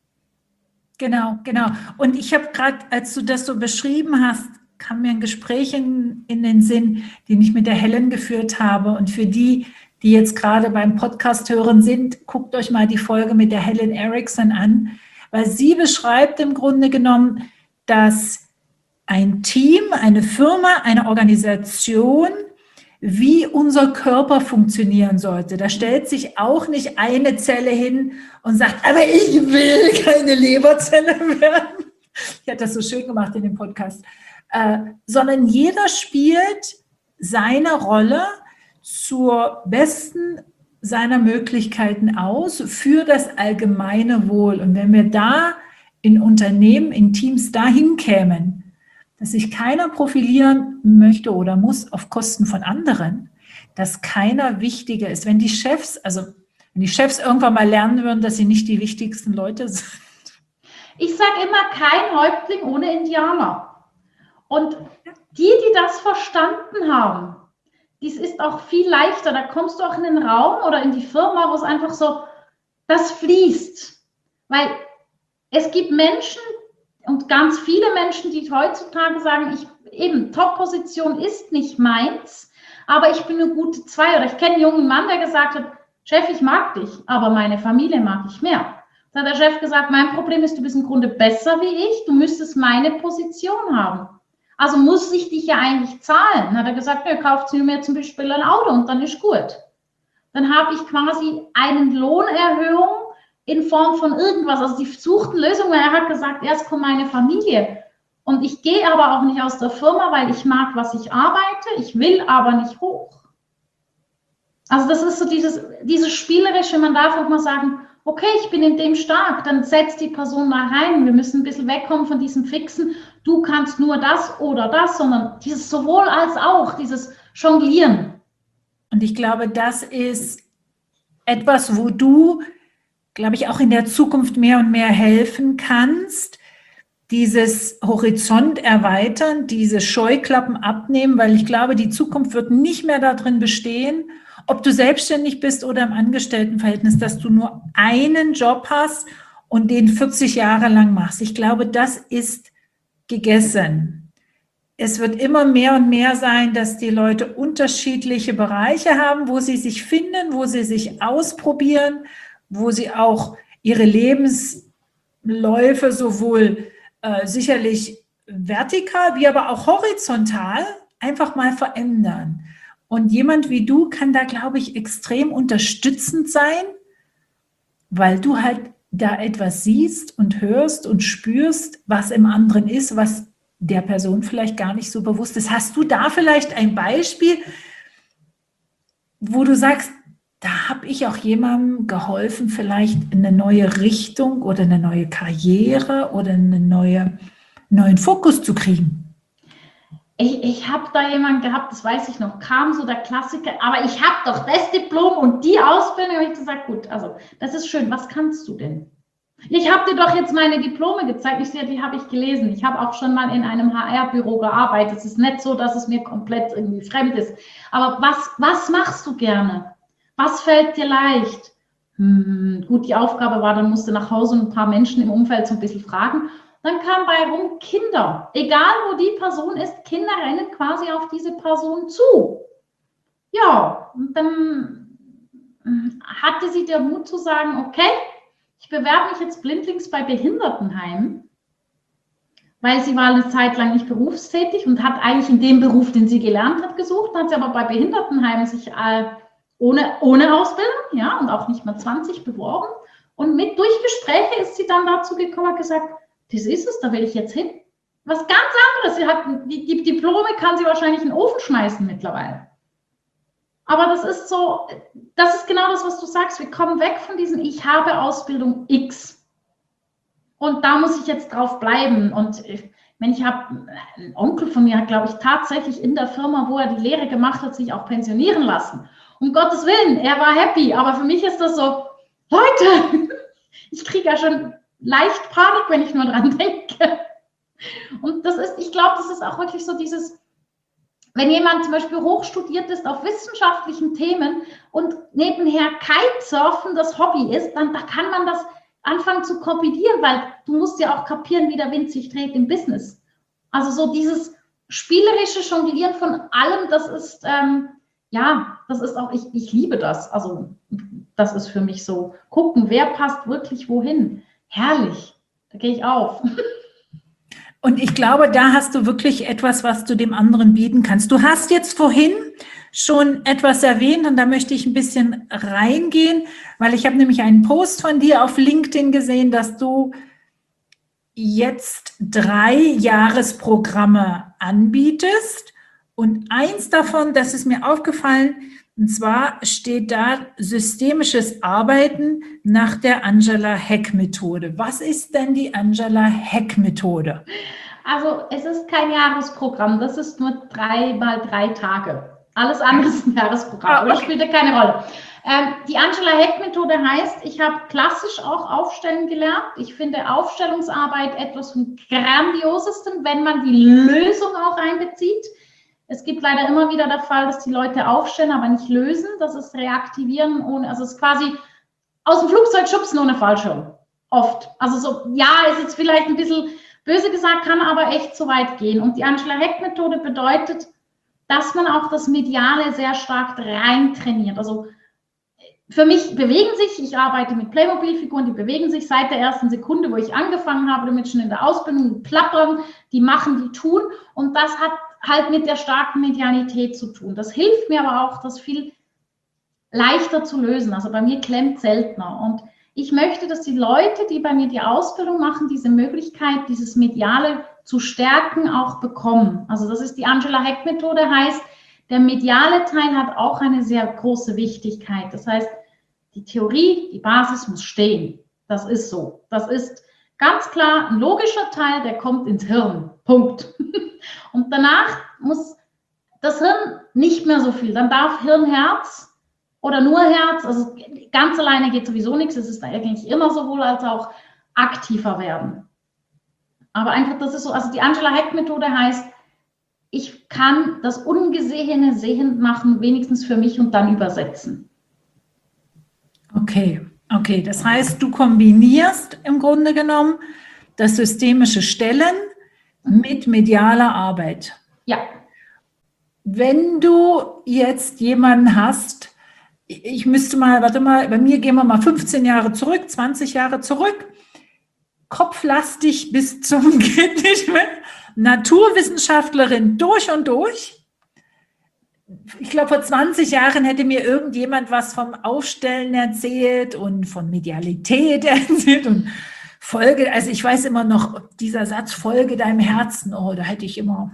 Genau. Und ich habe gerade, als du das so beschrieben hast, kam mir ein Gespräch in den Sinn, den ich mit der Helen geführt habe. Und für die jetzt gerade beim Podcast hören sind, guckt euch mal die Folge mit der Helen Erickson an, weil sie beschreibt im Grunde genommen, dass ein Team, eine Firma, eine Organisation, wie unser Körper funktionieren sollte. Da stellt sich auch nicht eine Zelle hin und sagt, aber ich will keine Leberzelle werden. Ich hatte das so schön gemacht in dem Podcast. Sondern jeder spielt seine Rolle zur besten seiner Möglichkeiten aus für das allgemeine Wohl. Und wenn wir da in Unternehmen, in Teams dahin kämen, dass sich keiner profilieren möchte oder muss auf Kosten von anderen, dass keiner wichtiger ist. Wenn die Chefs irgendwann mal lernen würden, dass sie nicht die wichtigsten Leute sind. Ich sage immer, kein Häuptling ohne Indianer. Und die das verstanden haben, dies ist auch viel leichter. Da kommst du auch in den Raum oder in die Firma, wo es einfach so, das fließt. Weil es gibt Menschen, Und ganz viele Menschen, die heutzutage sagen, Top-Position ist nicht meins, aber ich bin eine gute 2. Oder ich kenne einen jungen Mann, der gesagt hat, Chef, ich mag dich, aber meine Familie mag ich mehr. Da hat der Chef gesagt, mein Problem ist, du bist im Grunde besser wie ich, du müsstest meine Position haben. Also muss ich dich ja eigentlich zahlen. Dann hat er gesagt, nö, kauft sie mir zum Beispiel ein Auto und dann ist gut. Dann habe ich quasi eine Lohnerhöhung in Form von irgendwas. Also die suchten Lösungen, weil er hat gesagt, erst kommt meine Familie. Und ich gehe aber auch nicht aus der Firma, weil ich mag, was ich arbeite. Ich will aber nicht hoch. Also das ist so dieses Spielerische, man darf auch mal sagen, okay, ich bin in dem stark, dann setzt die Person da rein. Wir müssen ein bisschen wegkommen von diesem Fixen, du kannst nur das oder das, sondern dieses sowohl als auch, dieses Jonglieren. Und ich glaube, das ist etwas, wo du, glaube ich, auch in der Zukunft mehr und mehr helfen kannst, dieses Horizont erweitern, diese Scheuklappen abnehmen, weil ich glaube, die Zukunft wird nicht mehr darin bestehen, ob du selbstständig bist oder im Angestelltenverhältnis, dass du nur einen Job hast und den 40 Jahre lang machst. Ich glaube, das ist gegessen. Es wird immer mehr und mehr sein, dass die Leute unterschiedliche Bereiche haben, wo sie sich finden, wo sie sich ausprobieren, wo sie auch ihre Lebensläufe sowohl sicherlich vertikal wie aber auch horizontal einfach mal verändern. Und jemand wie du kann da, glaube ich, extrem unterstützend sein, weil du halt da etwas siehst und hörst und spürst, was im anderen ist, was der Person vielleicht gar nicht so bewusst ist. Hast du da vielleicht ein Beispiel, wo du sagst, da habe ich auch jemandem geholfen, vielleicht eine neue Richtung oder eine neue Karriere oder einen neuen Fokus zu kriegen? Ich habe da jemanden gehabt, das weiß ich noch, kam so der Klassiker, aber ich habe doch das Diplom und die Ausbildung. Und ich gesagt, gut, also das ist schön, was kannst du denn? Ich habe dir doch jetzt meine Diplome gezeigt. Ich sehe, die habe ich gelesen. Ich habe auch schon mal in einem HR-Büro gearbeitet. Es ist nicht so, dass es mir komplett irgendwie fremd ist. Aber was machst du gerne? Was fällt dir leicht? Gut, die Aufgabe war, dann musste nach Hause ein paar Menschen im Umfeld so ein bisschen fragen. Dann kam bei rum Kinder. Egal, wo die Person ist, Kinder rennen quasi auf diese Person zu. Ja, und dann hatte sie den Mut zu sagen, okay, ich bewerbe mich jetzt blindlings bei Behindertenheimen, weil sie war eine Zeit lang nicht berufstätig und hat eigentlich in dem Beruf, den sie gelernt hat, gesucht, hat sie aber bei Behindertenheimen sich ohne Ausbildung, ja, und auch nicht mehr 20 beworben. Und durch Gespräche ist sie dann dazu gekommen und gesagt, das ist es, da will ich jetzt hin. Was ganz anderes. Sie hat die Diplome kann sie wahrscheinlich in den Ofen schmeißen mittlerweile. Aber das ist so, das ist genau das, was du sagst. Wir kommen weg von diesem, ich habe Ausbildung X. Und da muss ich jetzt drauf bleiben. Und ich habe einen Onkel von mir, hat, glaube ich, tatsächlich in der Firma, wo er die Lehre gemacht hat, sich auch pensionieren lassen. Um Gottes Willen, er war happy. Aber für mich ist das so, Leute, ich kriege ja schon leicht Panik, wenn ich nur dran denke. Und das ist, ich glaube, das ist auch wirklich so dieses, wenn jemand zum Beispiel hochstudiert ist auf wissenschaftlichen Themen und nebenher Kitesurfen das Hobby ist, dann da kann man das anfangen zu kopieren, weil du musst ja auch kapieren, wie der Wind sich dreht im Business. Also so dieses spielerische Jonglieren von allem, das ist, das ist auch, ich liebe das. Also das ist für mich so, gucken, wer passt wirklich wohin. Herrlich, da gehe ich auf. Und ich glaube, da hast du wirklich etwas, was du dem anderen bieten kannst. Du hast jetzt vorhin schon etwas erwähnt und da möchte ich ein bisschen reingehen, weil ich habe nämlich einen Post von dir auf LinkedIn gesehen, dass du jetzt 3 Jahresprogramme anbietest und eins davon, das ist mir aufgefallen, und zwar steht da systemisches Arbeiten nach der Angela-Heck-Methode. Was ist denn die Angela-Heck-Methode? Also es ist kein Jahresprogramm, das ist nur 3 mal 3 Tage. Alles andere ist ein Jahresprogramm, aber das spielt ja keine Rolle. Die Angela-Heck-Methode heißt, ich habe klassisch auch Aufstellen gelernt. Ich finde Aufstellungsarbeit etwas vom Grandiosesten, wenn man die Lösung auch einbezieht. Es gibt leider immer wieder der Fall, dass die Leute aufstellen, aber nicht lösen. Das ist Reaktivieren ohne, also es ist quasi aus dem Flugzeug schubsen ohne Fallschirm. Oft. Also so, ja, ist jetzt vielleicht ein bisschen Böse gesagt, kann aber echt so weit gehen. Und die Angela-Heck-Methode bedeutet, dass man auch das Mediale sehr stark rein trainiert. Also für mich bewegen sich, ich arbeite mit Playmobil-Figuren, die bewegen sich seit der ersten Sekunde, wo ich angefangen habe, damit schon in der Ausbildung, die plappern, die machen, die tun. Und das hat halt mit der starken Medialität zu tun. Das hilft mir aber auch, das viel leichter zu lösen. Also bei mir klemmt seltener. Und ich möchte, dass die Leute, die bei mir die Ausbildung machen, diese Möglichkeit, dieses Mediale zu stärken, auch bekommen. Also das ist die Angela-Heck-Methode, heißt, der mediale Teil hat auch eine sehr große Wichtigkeit. Das heißt, die Theorie, die Basis muss stehen. Das ist so. Das ist ganz klar ein logischer Teil, der kommt ins Hirn. Punkt. Und danach muss das Hirn nicht mehr so viel. Dann darf Hirn, Herz oder nur Herz, also ganz alleine geht sowieso nichts. Es ist eigentlich immer sowohl als auch aktiver werden. Aber einfach, das ist so, also die Angela-Heck-Methode heißt, ich kann das Ungesehene sehend machen, wenigstens für mich und dann übersetzen. Okay, das heißt, du kombinierst im Grunde genommen das systemische Stellen mit medialer Arbeit. Ja. Wenn du jetzt jemanden hast, ich müsste mal, warte mal, bei mir gehen wir mal 15 Jahre zurück, 20 Jahre zurück, kopflastig bis zum geht nicht mehr, Naturwissenschaftlerin durch und durch. Ich glaube, vor 20 Jahren hätte mir irgendjemand was vom Aufstellen erzählt und von Medialität erzählt und Folge, also ich weiß immer noch, dieser Satz, folge deinem Herzen, oh, da hätte ich immer,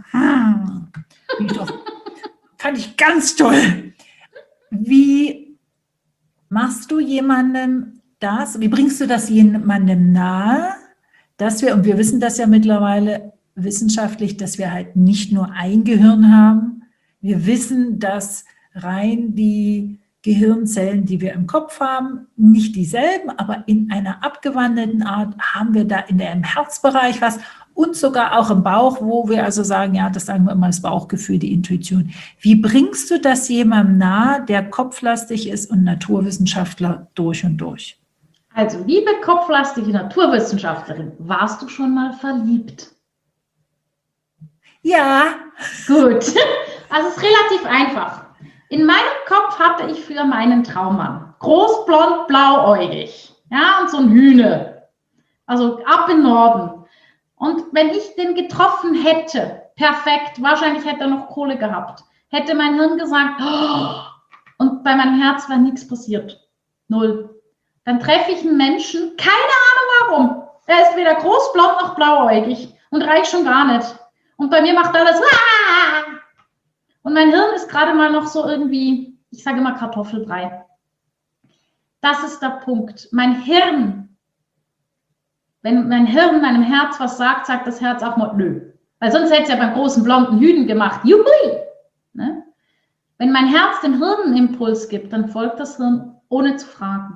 fand ich ganz toll. Wie machst du jemandem das, wie bringst du das jemandem nahe, dass wir, und wir wissen das ja mittlerweile wissenschaftlich, dass wir halt nicht nur ein Gehirn haben, wir wissen, dass rein die Gehirnzellen, die wir im Kopf haben, nicht dieselben, aber in einer abgewandelten Art haben wir da im Herzbereich was und sogar auch im Bauch, wo wir also sagen, ja, das sagen wir immer, das Bauchgefühl, die Intuition. Wie bringst du das jemandem nahe, der kopflastig ist und Naturwissenschaftler durch und durch? Also, liebe kopflastige Naturwissenschaftlerin, warst du schon mal verliebt? Ja. Gut. Also es ist relativ einfach. In meinem Kopf hatte ich für meinen Traummann. Groß, blond, blauäugig. Ja, und so ein Hühne. Also ab in Norden. Und wenn ich den getroffen hätte, perfekt, wahrscheinlich hätte er noch Kohle gehabt, hätte mein Hirn gesagt, oh, und bei meinem Herz war nichts passiert. Null. Dann treffe ich einen Menschen, keine Ahnung warum. Er ist weder groß, blond noch blauäugig und reich schon gar nicht. Und bei mir macht alles Aah! Und mein Hirn ist gerade mal noch so irgendwie, ich sage immer Kartoffelbrei. Das ist der Punkt. Mein Hirn, wenn mein Hirn meinem Herz was sagt, sagt das Herz auch mal nö. Weil sonst hätte es ja beim großen blonden Hühn gemacht. Juhui! Ne? Wenn mein Herz dem Hirn einen Impuls gibt, dann folgt das Hirn ohne zu fragen.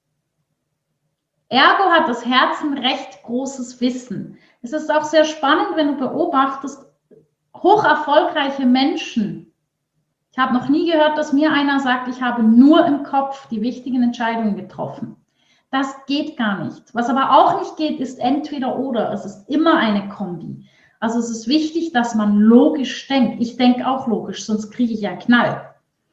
Ergo hat das Herz ein recht großes Wissen. Es ist auch sehr spannend, wenn du beobachtest, hoch erfolgreiche Menschen. Ich habe noch nie gehört, dass mir einer sagt, ich habe nur im Kopf die wichtigen Entscheidungen getroffen. Das geht gar nicht. Was aber auch nicht geht, ist entweder oder. Es ist immer eine Kombi. Also es ist wichtig, dass man logisch denkt. Ich denke auch logisch, sonst kriege ich ja Knall.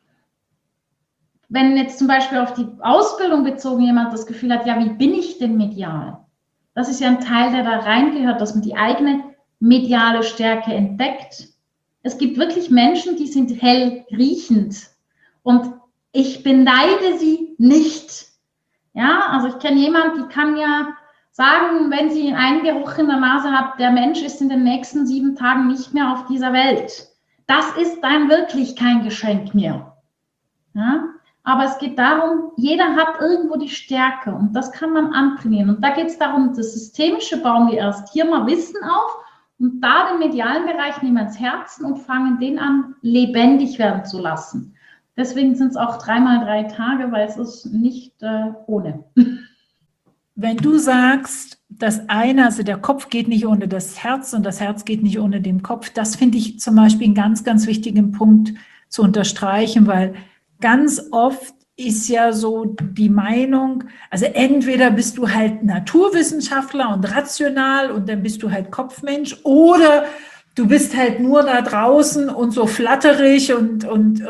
Wenn jetzt zum Beispiel auf die Ausbildung bezogen jemand das Gefühl hat, ja, wie bin ich denn medial? Das ist ja ein Teil, der da reingehört, dass man die eigene mediale Stärke entdeckt. Es gibt wirklich Menschen, die sind hell riechend und ich beneide sie nicht. Ja, also ich kenne jemanden, die kann ja sagen, wenn sie einen Geruch in der Nase hat, der Mensch ist in den nächsten 7 Tagen nicht mehr auf dieser Welt. Das ist dann wirklich kein Geschenk mehr. Ja? Aber es geht darum, jeder hat irgendwo die Stärke und das kann man antrainieren. Und da geht es darum, das Systemische bauen wir erst hier mal Wissen auf und da den medialen Bereich nehmen wir ins Herzen und fangen den an, lebendig werden zu lassen. Deswegen sind es auch 3x3 Tage, weil es ist nicht ohne. Wenn du sagst, das eine, also der Kopf geht nicht ohne das Herz und das Herz geht nicht ohne den Kopf, das finde ich zum Beispiel einen ganz, ganz wichtigen Punkt zu unterstreichen, weil ganz oft ist ja so die Meinung, also entweder bist du halt Naturwissenschaftler und rational und dann bist du halt Kopfmensch, oder du bist halt nur da draußen und so flatterig und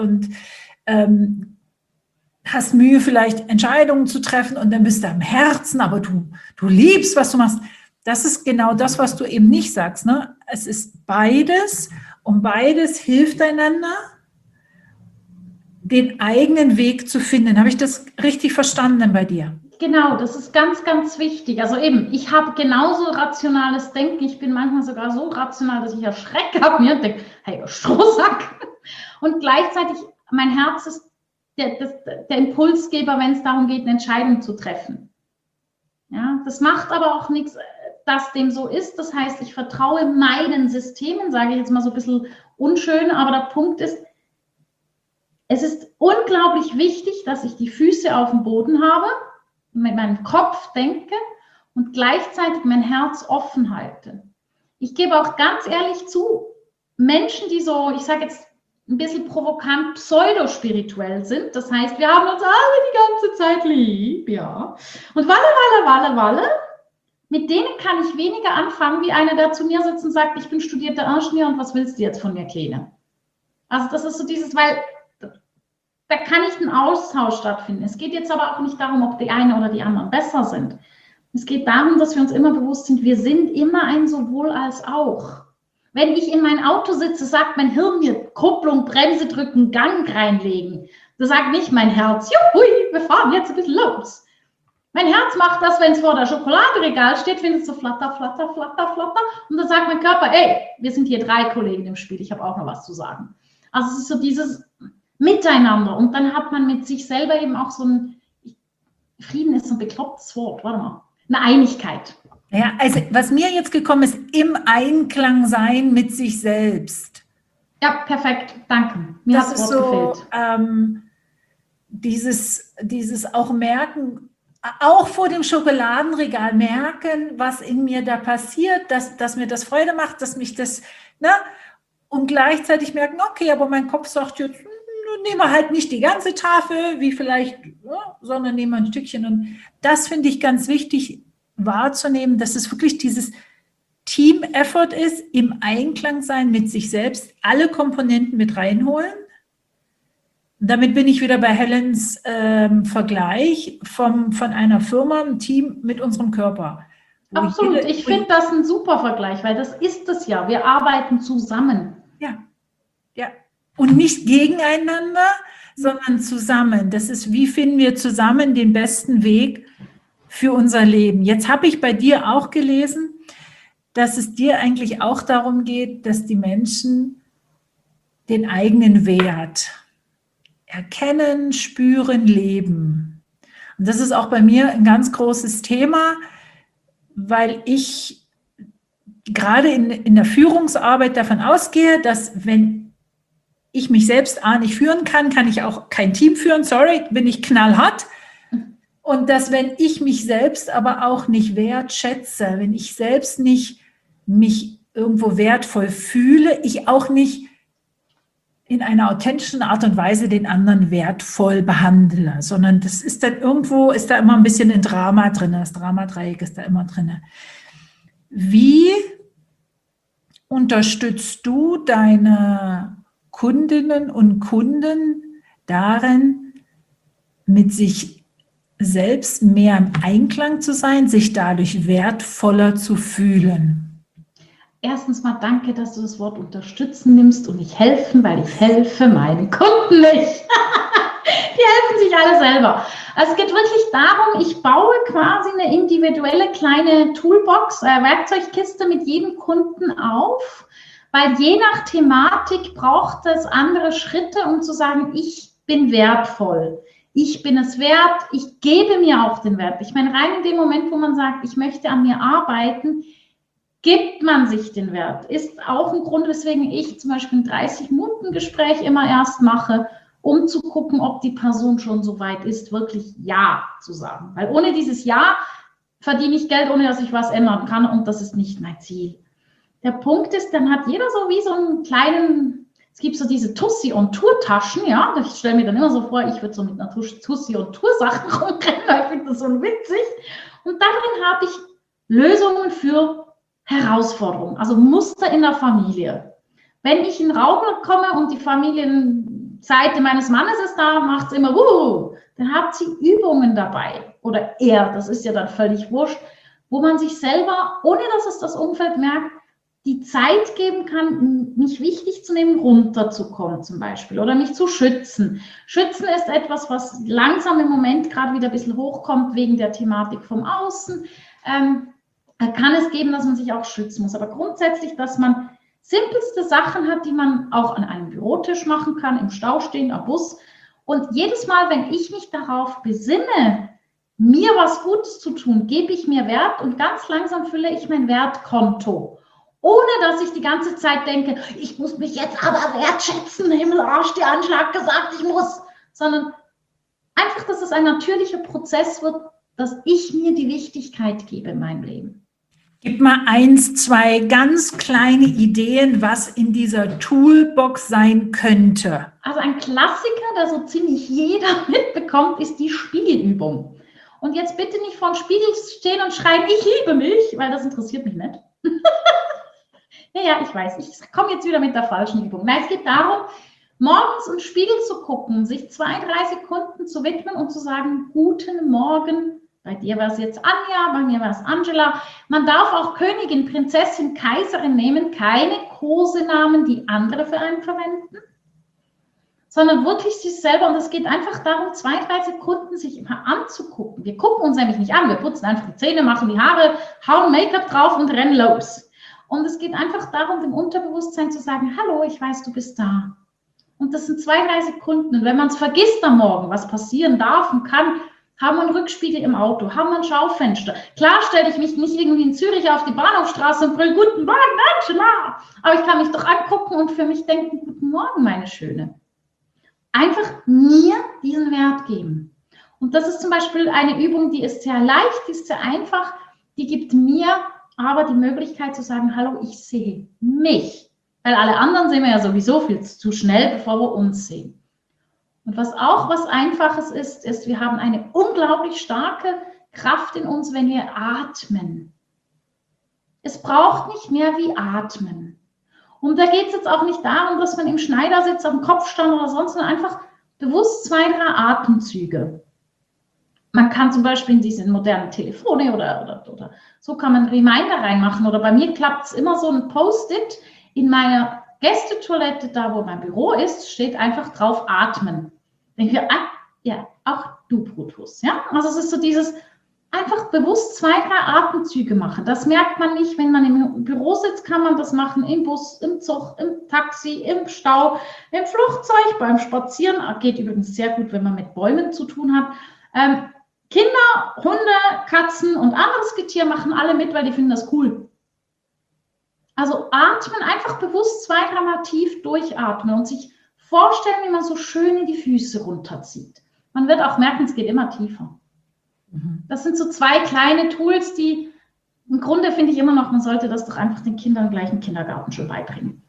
hast Mühe, vielleicht Entscheidungen zu treffen und dann bist du am Herzen, aber du liebst, was du machst. Das ist genau das, was du eben nicht sagst, ne? Es ist beides und beides hilft einander, den eigenen Weg zu finden. Habe ich das richtig verstanden bei dir? Genau, das ist ganz, ganz wichtig. Also eben, ich habe genauso rationales Denken. Ich bin manchmal sogar so rational, dass ich erschrecke ab mir und denke, hey, Strohsack. Und gleichzeitig, mein Herz ist der Impulsgeber, wenn es darum geht, eine Entscheidung zu treffen. Ja, das macht aber auch nichts, dass dem so ist. Das heißt, ich vertraue meinen Systemen, sage ich jetzt mal so ein bisschen unschön, aber der Punkt ist, es ist unglaublich wichtig, dass ich die Füße auf dem Boden habe, mit meinem Kopf denke und gleichzeitig mein Herz offen halte. Ich gebe auch ganz ehrlich zu, Menschen, die so, ich sage jetzt ein bisschen provokant, pseudospirituell sind, das heißt, wir haben uns alle die ganze Zeit lieb, ja, und Walle, mit denen kann ich weniger anfangen, wie einer, der zu mir sitzt und sagt, ich bin studierter Ingenieur und was willst du jetzt von mir, Kleine? Also das ist so dieses, weil da kann nicht ein Austausch stattfinden. Es geht jetzt aber auch nicht darum, ob die eine oder die anderen besser sind. Es geht darum, dass wir uns immer bewusst sind, wir sind immer ein sowohl als auch. Wenn ich in mein Auto sitze, sagt mein Hirn mir Kupplung, Bremse drücken, Gang reinlegen. Das sagt nicht mein Herz, juhui, wir fahren jetzt ein bisschen los. Mein Herz macht das, wenn es vor der Schokoladeregal steht, findet es so flatter, flatter, flatter, flatter. Und dann sagt mein Körper, ey, wir sind hier 3 Kollegen im Spiel, ich habe auch noch was zu sagen. Also es ist so dieses Miteinander. Und dann hat man mit sich selber eben auch so ein, Frieden ist so ein beklopptes Wort, warte mal, eine Einigkeit. Ja, also was mir jetzt gekommen ist, im Einklang sein mit sich selbst. Ja, perfekt, danke. Mir hat das Wort gefehlt. Dieses auch merken, auch vor dem Schokoladenregal merken, was in mir da passiert, dass mir das Freude macht, dass mich das, ne, und gleichzeitig merken, okay, aber mein Kopf sagt jetzt, nehmen wir halt nicht die ganze Tafel, wie vielleicht, ja, sondern nehmen wir ein Stückchen. Und das finde ich ganz wichtig wahrzunehmen, dass es wirklich dieses Team-Effort ist, im Einklang sein mit sich selbst, alle Komponenten mit reinholen. Und damit bin ich wieder bei Helens Vergleich von einer Firma, einem Team mit unserem Körper. Absolut, ich finde das ein super Vergleich, weil das ist es ja, wir arbeiten zusammen. Ja. Und nicht gegeneinander, sondern zusammen. Das ist, wie finden wir zusammen den besten Weg für unser Leben. Jetzt habe ich bei dir auch gelesen, dass es dir eigentlich auch darum geht, dass die Menschen den eigenen Wert erkennen, spüren, leben. Und das ist auch bei mir ein ganz großes Thema, weil ich gerade in der Führungsarbeit davon ausgehe, dass wenn ich mich selbst nicht führen kann ich auch kein Team führen, sorry, bin ich knallhart. Und dass wenn ich mich selbst aber auch nicht wertschätze, wenn ich selbst nicht mich irgendwo wertvoll fühle, ich auch nicht in einer authentischen Art und Weise den anderen wertvoll behandle, sondern das ist dann irgendwo, ist da immer ein bisschen ein Drama drin, das Dramadreieck ist da immer drin. Wie unterstützt du deine Kundinnen und Kunden darin, mit sich selbst mehr im Einklang zu sein, sich dadurch wertvoller zu fühlen? Erstens mal danke, dass du das Wort unterstützen nimmst und nicht helfen, weil ich helfe meinen Kunden nicht. Die helfen sich alle selber. Also es geht wirklich darum, ich baue quasi eine individuelle kleine Toolbox, Werkzeugkiste mit jedem Kunden auf, weil je nach Thematik braucht es andere Schritte, um zu sagen, ich bin wertvoll. Ich bin es wert, ich gebe mir auch den Wert. Ich meine, rein in dem Moment, wo man sagt, ich möchte an mir arbeiten, gibt man sich den Wert. Ist auch ein Grund, weswegen ich zum Beispiel ein 30-Minuten-Gespräch immer erst mache, um zu gucken, ob die Person schon so weit ist, wirklich Ja zu sagen. Weil ohne dieses Ja verdiene ich Geld, ohne dass ich was ändern kann und das ist nicht mein Ziel. Der Punkt ist, dann hat jeder so wie so einen kleinen Es gibt so diese Tussi-on-Tour-Taschen, ja, ich stelle mir dann immer so vor, ich würde so mit einer Tussi-on-Tour-Sachen rumrennen, weil ich finde das so witzig. Und darin habe ich Lösungen für Herausforderungen, also Muster in der Familie. Wenn ich in den Raum komme und die Familienseite meines Mannes ist da, macht es immer dann hat sie Übungen dabei. Oder er, das ist ja dann völlig wurscht, wo man sich selber, ohne dass es das Umfeld merkt, die Zeit geben kann, mich wichtig zu nehmen, runterzukommen zum Beispiel oder mich zu schützen. Schützen ist etwas, was langsam im Moment gerade wieder ein bisschen hochkommt wegen der Thematik vom Außen. Kann es geben, dass man sich auch schützen muss. Aber grundsätzlich, dass man simpelste Sachen hat, die man auch an einem Bürotisch machen kann, im Stau stehen, am Bus. Und jedes Mal, wenn ich mich darauf besinne, mir was Gutes zu tun, gebe ich mir Wert und ganz langsam fülle ich mein Wertkonto. Ohne, dass ich die ganze Zeit denke, ich muss mich jetzt aber wertschätzen, Himmel, Arsch, der Anschlag gesagt, ich muss. Sondern einfach, dass es ein natürlicher Prozess wird, dass ich mir die Wichtigkeit gebe in meinem Leben. Gib mal 1, 2 ganz kleine Ideen, was in dieser Toolbox sein könnte. Also ein Klassiker, der so ziemlich jeder mitbekommt, ist die Spiegelübung. Und jetzt bitte nicht vor dem Spiegel stehen und schreien, ich liebe mich, weil das interessiert mich nicht. Ja, ich weiß, ich komme jetzt wieder mit der falschen Übung. Nein, es geht darum, morgens im Spiegel zu gucken, sich 2, 3 Sekunden zu widmen und zu sagen, guten Morgen. Bei dir war es jetzt Anja, bei mir war es Angela. Man darf auch Königin, Prinzessin, Kaiserin nehmen, keine Kosenamen, die andere für einen verwenden, sondern wirklich sich selber. Und es geht einfach darum, 2, 3 Sekunden sich immer anzugucken. Wir gucken uns nämlich nicht an, wir putzen einfach die Zähne, machen die Haare, hauen Make-up drauf und rennen los. Und es geht einfach darum, dem Unterbewusstsein zu sagen, hallo, ich weiß, du bist da. Und das sind 2, 3 Sekunden. Und wenn man es vergisst am Morgen, was passieren darf und kann, haben wir einen Rückspiegel im Auto, haben wir ein Schaufenster. Klar stelle ich mich nicht irgendwie in Zürich auf die Bahnhofstraße und brülle, guten Morgen, Angela. Aber ich kann mich doch angucken und für mich denken, guten Morgen, meine Schöne. Einfach mir diesen Wert geben. Und das ist zum Beispiel eine Übung, die ist sehr leicht, die ist sehr einfach, die gibt mir aber die Möglichkeit zu sagen, hallo, ich sehe mich. Weil alle anderen sehen wir ja sowieso viel zu schnell, bevor wir uns sehen. Und was auch was Einfaches ist, wir haben eine unglaublich starke Kraft in uns, wenn wir atmen. Es braucht nicht mehr wie atmen. Und da geht es jetzt auch nicht darum, dass man im Schneidersitz auf dem Kopfstand oder sonst, sondern einfach bewusst 2, 3 Atemzüge. Man kann zum Beispiel in diesen modernen Telefone oder so kann man Reminder reinmachen. Oder bei mir klappt es immer so ein Post-it in meiner Gästetoilette, da wo mein Büro ist, steht einfach drauf atmen. Denke ich, ja, auch du Brutus. Ja? Also es ist so dieses einfach bewusst 2, 3 Atemzüge machen. Das merkt man nicht, wenn man im Büro sitzt, kann man das machen, im Bus, im Zug, im Taxi, im Stau, im Flugzeug, beim Spazieren. Geht übrigens sehr gut, wenn man mit Bäumen zu tun hat. Kinder, Hunde, Katzen und anderes Getier machen alle mit, weil die finden das cool. Also atmen, einfach bewusst 2, 3 Mal tief durchatmen und sich vorstellen, wie man so schön in die Füße runterzieht. Man wird auch merken, es geht immer tiefer. Das sind so 2 kleine Tools, die im Grunde finde ich immer noch, man sollte das doch einfach den Kindern gleich im Kindergarten schon beibringen.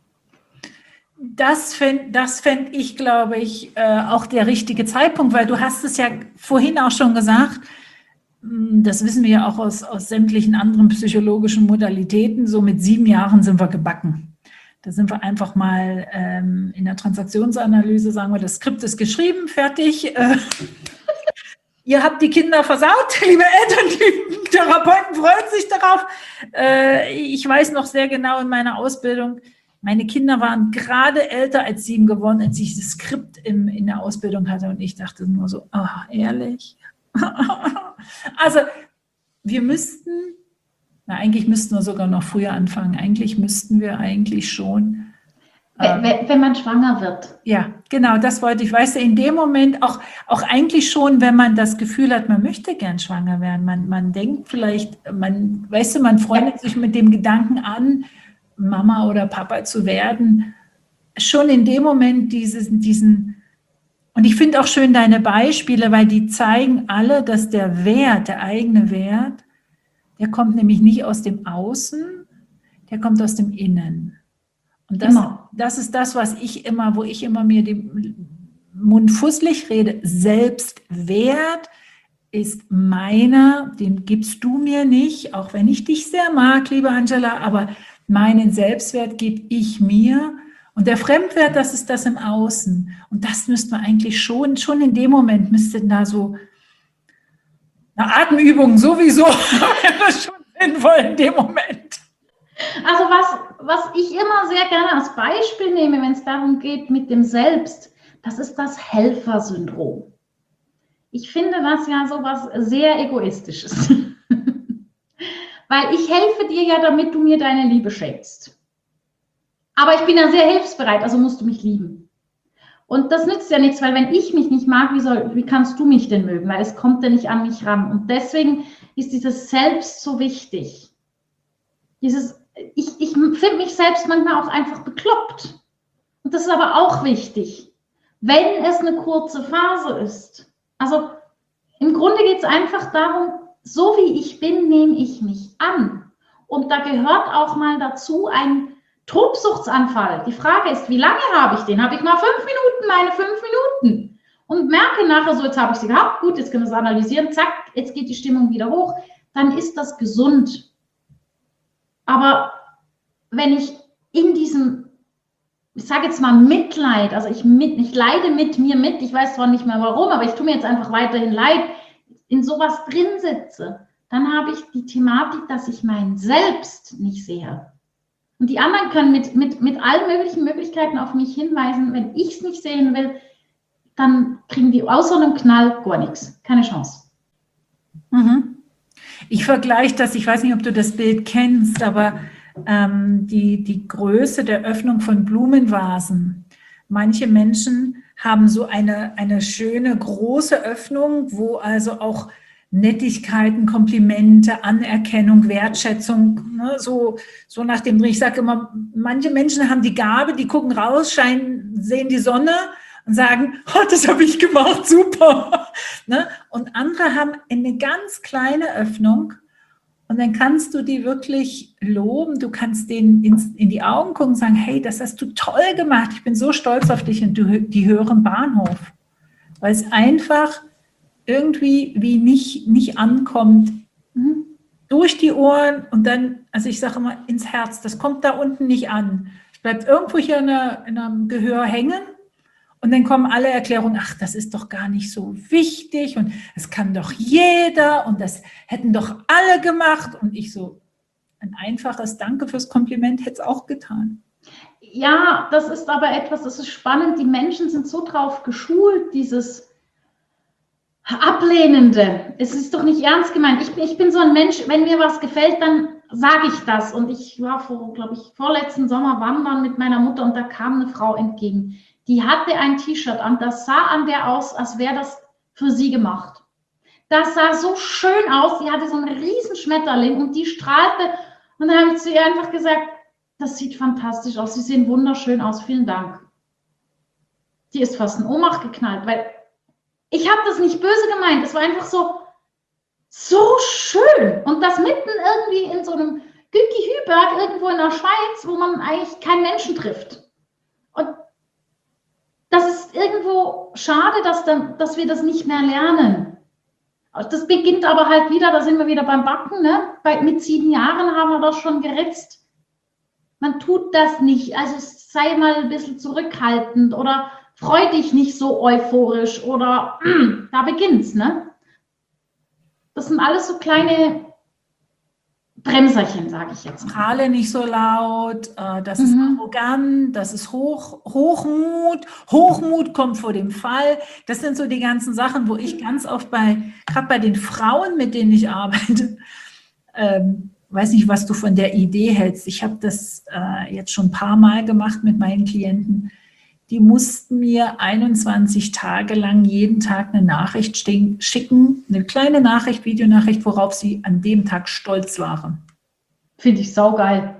Das fänd ich, glaube ich, auch der richtige Zeitpunkt, weil du hast es ja vorhin auch schon gesagt, das wissen wir ja auch aus sämtlichen anderen psychologischen Modalitäten, so mit 7 Jahren sind wir gebacken. Da sind wir einfach mal in der Transaktionsanalyse, sagen wir, das Skript ist geschrieben, fertig. Ihr habt die Kinder versaut, liebe Eltern, die Therapeuten freuen sich darauf. Ich weiß noch sehr genau in meiner Ausbildung, meine Kinder waren gerade älter als 7 geworden, als ich das Skript in der Ausbildung hatte. Und ich dachte nur so, ehrlich? Also wir eigentlich müssten wir sogar noch früher anfangen. Eigentlich müssten wir schon. Wenn man schwanger wird. Ja, genau, das wollte ich. Weißt du, in dem Moment auch eigentlich schon, wenn man das Gefühl hat, man möchte gern schwanger werden. Man denkt vielleicht, man freundet sich mit dem Gedanken an, Mama oder Papa zu werden. Schon in dem Moment diesen, und ich finde auch schön deine Beispiele, weil die zeigen alle, dass der eigene Wert, der kommt nämlich nicht aus dem Außen, der kommt aus dem Innen. Und das das ist das, wo ich immer mir den Mund fusselig rede. Selbstwert ist meiner, den gibst du mir nicht, auch wenn ich dich sehr mag, liebe Angela, aber meinen Selbstwert gebe ich mir. Und der Fremdwert, das ist das im Außen. Und das müsste man eigentlich schon in dem Moment, müsste da so eine Atemübung sowieso, wäre schon sinnvoll in dem Moment. Also was ich immer sehr gerne als Beispiel nehme, wenn es darum geht mit dem Selbst, das ist das Helfersyndrom. Ich finde das ja so was sehr Egoistisches. Weil ich helfe dir ja, damit du mir deine Liebe schenkst. Aber ich bin ja sehr hilfsbereit, also musst du mich lieben. Und das nützt ja nichts, weil wenn ich mich nicht mag, wie kannst du mich denn mögen? Weil es kommt ja nicht an mich ran. Und deswegen ist dieses Selbst so wichtig. Ich finde mich selbst manchmal auch einfach bekloppt. Und das ist aber auch wichtig, wenn es eine kurze Phase ist. Also im Grunde geht es einfach darum, so wie ich bin, nehme ich mich an. Und da gehört auch mal dazu ein Tobsuchtsanfall. Die Frage ist, wie lange habe ich den? Habe ich mal 5 Minuten, meine 5 Minuten? Und merke nachher so, jetzt habe ich sie gehabt, gut, jetzt können wir es analysieren, zack, jetzt geht die Stimmung wieder hoch. Dann ist das gesund. Aber wenn ich in diesem, ich sage jetzt mal Mitleid, also ich leide mit mir mit, ich weiß zwar nicht mehr warum, aber ich tue mir jetzt einfach weiterhin leid, in sowas drin sitze, dann habe ich die Thematik, dass ich mein Selbst nicht sehe. Und die anderen können mit allen möglichen Möglichkeiten auf mich hinweisen. Wenn ich es nicht sehen will, dann kriegen die außer einem Knall gar nichts. Keine Chance. Mhm. Ich vergleiche das, ich weiß nicht, ob du das Bild kennst, aber die Größe der Öffnung von Blumenvasen. Manche Menschen haben so eine schöne große Öffnung, wo also auch Nettigkeiten, Komplimente, Anerkennung, Wertschätzung, ne, so nach dem Dreh. Ich sage immer, manche Menschen haben die Gabe, die gucken raus, sehen die Sonne und sagen, oh, das habe ich gemacht, super. Ne? Und andere haben eine ganz kleine Öffnung und dann kannst du die wirklich loben, du kannst denen in die Augen gucken und sagen, hey, das hast du toll gemacht, ich bin so stolz auf dich und die hören Bahnhof. Weil es einfach irgendwie wie nicht ankommt, durch die Ohren und dann, also ich sage immer, ins Herz. Das kommt da unten nicht an. Es bleibt irgendwo hier in einem Gehör hängen und dann kommen alle Erklärungen, ach, das ist doch gar nicht so wichtig und es kann doch jeder und das hätten doch alle gemacht. Und ich so, ein einfaches Danke fürs Kompliment hätte es auch getan. Ja, das ist aber etwas, das ist spannend. Die Menschen sind so drauf geschult, dieses Ablehnende. Es ist doch nicht ernst gemeint. Ich bin so ein Mensch, wenn mir was gefällt, dann sage ich das. Und ich war vorletzten Sommer wandern mit meiner Mutter und da kam eine Frau entgegen. Die hatte ein T-Shirt an, das sah an der aus, als wäre das für sie gemacht. Das sah so schön aus, die hatte so einen riesen Schmetterling und die strahlte. Und dann habe ich zu ihr einfach gesagt, das sieht fantastisch aus, Sie sehen wunderschön aus, vielen Dank. Die ist fast in Ohnmacht geknallt, weil ich habe das nicht böse gemeint, es war einfach so schön. Und das mitten irgendwie in so einem Güki-Hüberg irgendwo in der Schweiz, wo man eigentlich keinen Menschen trifft. Und das ist irgendwo schade, dass wir das nicht mehr lernen. Das beginnt aber halt wieder, da sind wir wieder beim Backen, ne? Mit 7 Jahren haben wir das schon geritzt. Man tut das nicht, also sei mal ein bisschen zurückhaltend oder freu dich nicht so euphorisch oder da beginnt's, ne? Das sind alles so kleine Bremserchen, sage ich jetzt mal. Strahle nicht so laut, das ist arrogant, das ist Hochmut. Hochmut kommt vor dem Fall. Das sind so die ganzen Sachen, wo ich ganz oft gerade bei den Frauen, mit denen ich arbeite, weiß nicht, was du von der Idee hältst. Ich habe das jetzt schon ein paar Mal gemacht mit meinen Klienten. Die mussten mir 21 Tage lang jeden Tag eine Nachricht schicken, eine kleine Nachricht, Videonachricht, worauf sie an dem Tag stolz waren. Finde ich saugeil.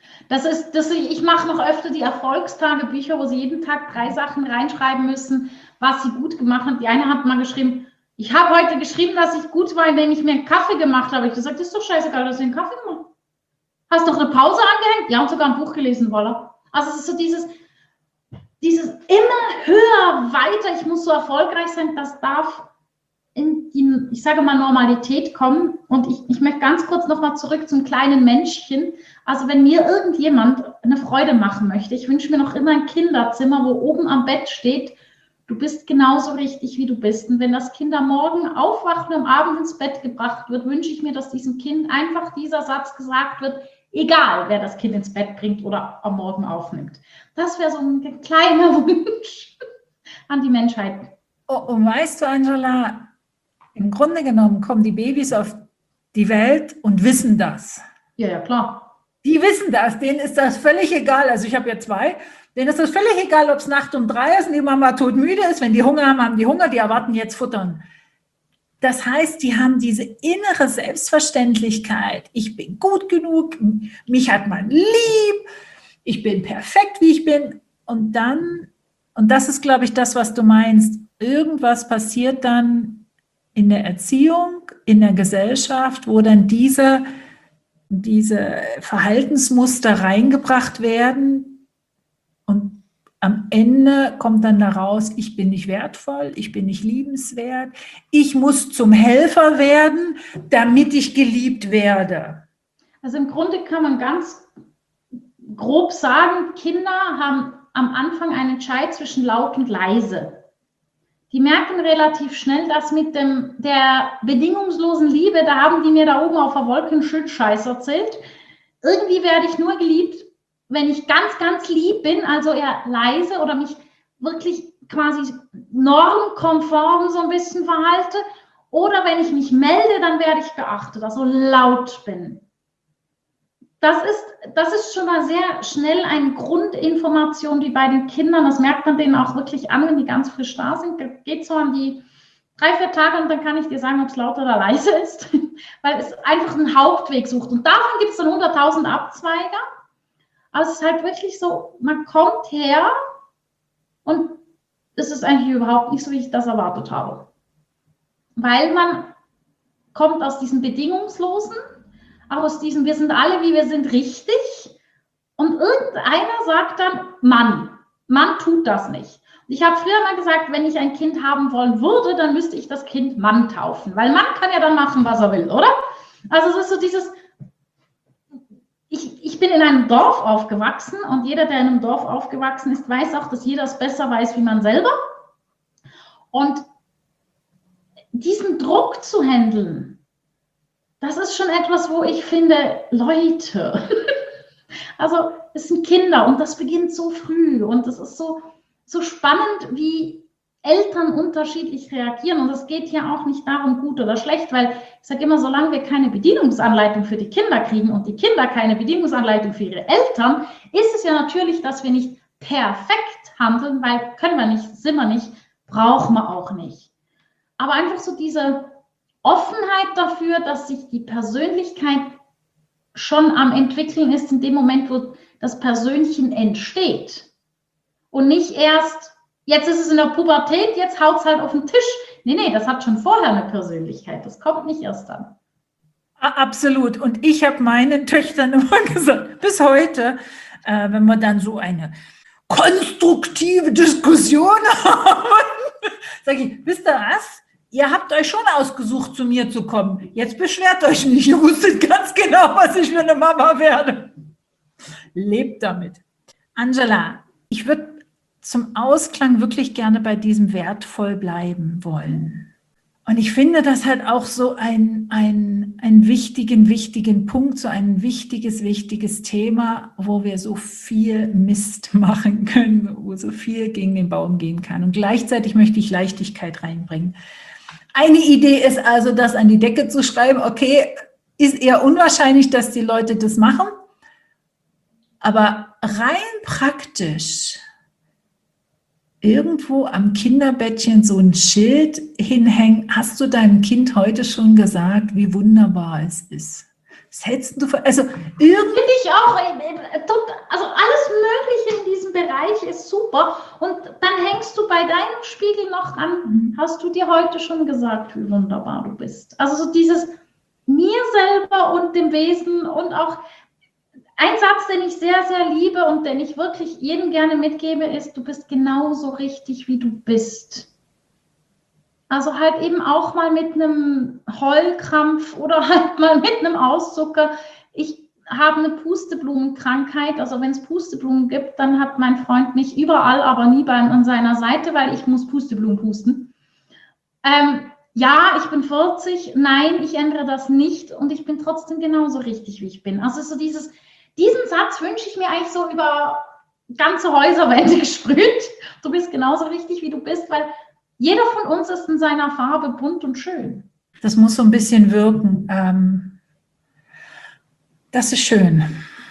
Ich mache noch öfter die Erfolgstagebücher, wo sie jeden Tag 3 Sachen reinschreiben müssen, was sie gut gemacht haben. Die eine hat mal geschrieben, ich habe heute geschrieben, dass ich gut war, indem ich mir einen Kaffee gemacht habe. Ich habe gesagt, das ist doch scheißegal, dass du einen Kaffee gemacht hast. Hast doch eine Pause angehängt? Ja, und sogar ein Buch gelesen, voilà. Also es ist so dieses immer höher, weiter, ich muss so erfolgreich sein, das darf in die, ich sage mal, Normalität kommen. Und ich möchte ganz kurz nochmal zurück zum kleinen Menschchen. Also wenn mir irgendjemand eine Freude machen möchte, ich wünsche mir noch immer ein Kinderzimmer, wo oben am Bett steht, du bist genauso richtig, wie du bist. Und wenn das Kind am Morgen aufwacht und am Abend ins Bett gebracht wird, wünsche ich mir, dass diesem Kind einfach dieser Satz gesagt wird, egal wer das Kind ins Bett bringt oder am Morgen aufnimmt. Das wäre so ein kleiner Wunsch an die Menschheit. Oh, und weißt du, Angela, im Grunde genommen kommen die Babys auf die Welt und wissen das. Ja, klar. Die wissen das, denen ist das völlig egal. Also ich habe ja 2, denen ist das völlig egal, ob es Nacht um 3 ist und die Mama todmüde ist. Wenn die Hunger haben, haben die Hunger, die erwarten jetzt Futtern. Das heißt, die haben diese innere Selbstverständlichkeit. Ich bin gut genug, mich hat man lieb, ich bin perfekt, wie ich bin. Und dann, und das ist, glaube ich, das, was du meinst, irgendwas passiert dann in der Erziehung, in der Gesellschaft, wo dann diese Verhaltensmuster reingebracht werden und am Ende kommt dann daraus, ich bin nicht wertvoll, ich bin nicht liebenswert, ich muss zum Helfer werden, damit ich geliebt werde. Also im Grunde kann man ganz grob sagen, Kinder haben am Anfang einen Entscheid zwischen laut und leise. Die merken relativ schnell, dass mit der bedingungslosen Liebe, da haben die mir da oben auf der Wolke einen schönen Scheiß erzählt. Irgendwie werde ich nur geliebt, wenn ich ganz, ganz lieb bin, also eher leise oder mich wirklich quasi normkonform so ein bisschen verhalte. Oder wenn ich mich melde, dann werde ich geachtet, also laut bin. Das ist schon mal sehr schnell eine Grundinformation, die bei den Kindern, das merkt man denen auch wirklich an, wenn die ganz frisch da sind, geht so an die 3-4 Tage und dann kann ich dir sagen, ob es laut oder leise ist, weil es einfach einen Hauptweg sucht. Und davon gibt es dann 100.000 Abzweiger. Aber es ist halt wirklich so, man kommt her und es ist eigentlich überhaupt nicht so, wie ich das erwartet habe. Weil man kommt aus diesem Bedingungslosen, auch aus diesem, wir sind alle, wie wir sind, richtig. Und irgendeiner sagt dann, Mann tut das nicht. Und ich habe früher mal gesagt, wenn ich ein Kind haben wollen würde, dann müsste ich das Kind Mann taufen. Weil Mann kann ja dann machen, was er will, oder? Also es ist so dieses, ich bin in einem Dorf aufgewachsen und jeder, der in einem Dorf aufgewachsen ist, weiß auch, dass jeder es besser weiß wie man selber. Und diesen Druck zu handeln, das ist schon etwas, wo ich finde, Leute, also es sind Kinder und das beginnt so früh und es ist so spannend, wie Eltern unterschiedlich reagieren und es geht hier auch nicht darum, gut oder schlecht, weil ich sage immer, solange wir keine Bedienungsanleitung für die Kinder kriegen und die Kinder keine Bedienungsanleitung für ihre Eltern, ist es ja natürlich, dass wir nicht perfekt handeln, weil können wir nicht, sind wir nicht, brauchen wir auch nicht. Aber einfach so diese Offenheit dafür, dass sich die Persönlichkeit schon am entwickeln ist in dem Moment, wo das Persönchen entsteht. Und nicht erst, jetzt ist es in der Pubertät, jetzt haut es halt auf den Tisch. Nee, das hat schon vorher eine Persönlichkeit. Das kommt nicht erst dann. Absolut. Und ich habe meinen Töchtern immer gesagt, bis heute, wenn wir dann so eine konstruktive Diskussion haben, sage ich, wisst ihr was? Ihr habt euch schon ausgesucht, zu mir zu kommen. Jetzt beschwert euch nicht. Ihr wusstet ganz genau, was ich für eine Mama werde. Lebt damit. Angela, ich würde zum Ausklang wirklich gerne bei diesem wertvoll bleiben wollen. Und ich finde das halt auch so einen wichtigen Punkt, so ein wichtiges Thema, wo wir so viel Mist machen können, wo so viel gegen den Baum gehen kann. Und gleichzeitig möchte ich Leichtigkeit reinbringen. Eine Idee ist also, das an die Decke zu schreiben, okay, ist eher unwahrscheinlich, dass die Leute das machen, aber rein praktisch irgendwo am Kinderbettchen so ein Schild hinhängen. Hast du deinem Kind heute schon gesagt, wie wunderbar es ist? Was hältst du für, also Finde ich auch, also alles Mögliche in diesem Bereich ist super. Und dann hängst du bei deinem Spiegel noch an, hast du dir heute schon gesagt, wie wunderbar du bist. Also so dieses mir selber und dem Wesen und auch, Ein Satz, den ich sehr, sehr liebe und den ich wirklich jedem gerne mitgebe, ist, du bist genauso richtig, wie du bist. Also halt eben auch mal mit einem Heulkrampf oder halt mal mit einem Auszucker. Ich habe eine Pusteblumenkrankheit, also wenn es Pusteblumen gibt, dann hat mein Freund mich überall, aber nie an seiner Seite, weil ich muss Pusteblumen pusten. Ja, ich bin 40, nein, ich ändere das nicht und ich bin trotzdem genauso richtig, wie ich bin. Also so diesen Satz wünsche ich mir eigentlich so über ganze Häuserwände gesprüht. Du bist genauso richtig, wie du bist, weil jeder von uns ist in seiner Farbe bunt und schön. Das muss so ein bisschen wirken. Das ist schön.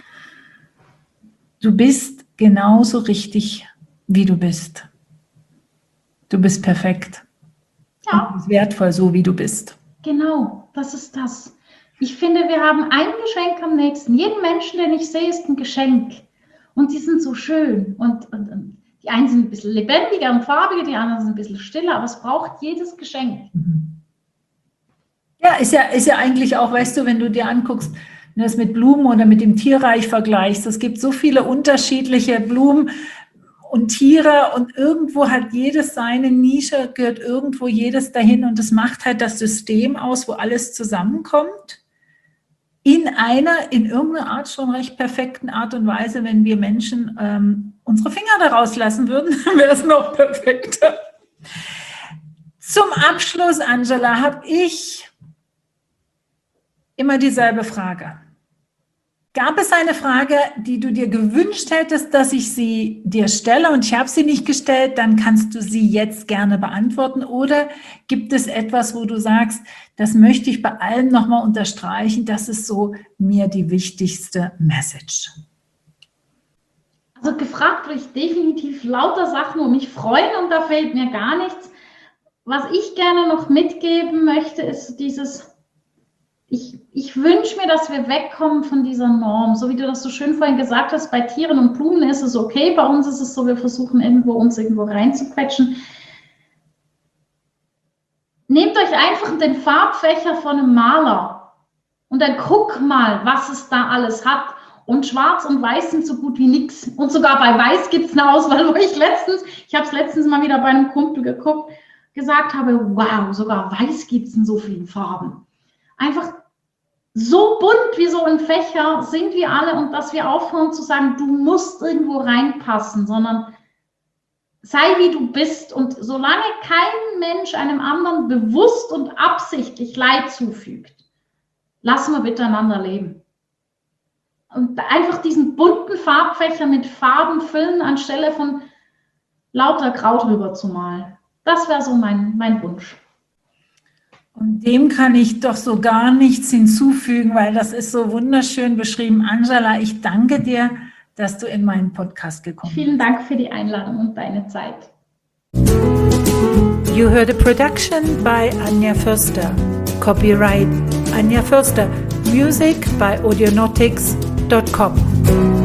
Du bist genauso richtig, wie du bist. Du bist perfekt. Ja. Du bist wertvoll, so wie du bist. Genau, das ist das. Ich finde, wir haben ein Geschenk am nächsten. Jeden Menschen, den ich sehe, ist ein Geschenk. Und die sind so schön. Und die einen sind ein bisschen lebendiger und farbiger, die anderen sind ein bisschen stiller, aber es braucht jedes Geschenk. Ja, ist ja eigentlich auch, weißt du, wenn du dir anguckst, wenn du das mit Blumen oder mit dem Tierreich vergleichst, es gibt so viele unterschiedliche Blumen und Tiere und irgendwo hat jedes seine Nische, gehört irgendwo jedes dahin und das macht halt das System aus, wo alles zusammenkommt. In irgendeiner Art schon recht perfekten Art und Weise, wenn wir Menschen unsere Finger daraus lassen würden, wäre es noch perfekter. Zum Abschluss, Angela, habe ich immer dieselbe Frage. Gab es eine Frage, die du dir gewünscht hättest, dass ich sie dir stelle und ich habe sie nicht gestellt, dann kannst du sie jetzt gerne beantworten. Oder gibt es etwas, wo du sagst, das möchte ich bei allen nochmal unterstreichen, das ist so mir die wichtigste Message? Also gefragt wurde ich definitiv lauter Sachen, wo mich freuen und da fehlt mir gar nichts. Was ich gerne noch mitgeben möchte, ist dieses... Ich wünsche mir, dass wir wegkommen von dieser Norm. So wie du das so schön vorhin gesagt hast, bei Tieren und Blumen ist es okay, bei uns ist es so, wir versuchen uns irgendwo reinzuquetschen. Nehmt euch einfach den Farbfächer von einem Maler und dann guck mal, was es da alles hat. Und schwarz und weiß sind so gut wie nichts. Und sogar bei weiß gibt es eine Auswahl, wo ich habe es letztens mal wieder bei einem Kumpel geguckt, gesagt habe, wow, sogar weiß gibt es in so vielen Farben. Einfach so bunt wie so ein Fächer sind wir alle und dass wir aufhören zu sagen, du musst irgendwo reinpassen, sondern sei wie du bist und solange kein Mensch einem anderen bewusst und absichtlich Leid zufügt, lassen wir miteinander leben. Und einfach diesen bunten Farbfächer mit Farben füllen, anstelle von lauter Kraut rüber zu malen. Das wäre so mein Wunsch. Und dem kann ich doch so gar nichts hinzufügen, weil das ist so wunderschön beschrieben. Angela, ich danke dir, dass du in meinen Podcast gekommen bist. Vielen Dank für die Einladung und deine Zeit. You heard a production by Anja Förster. Copyright Anja Förster. Music by audionautics.com.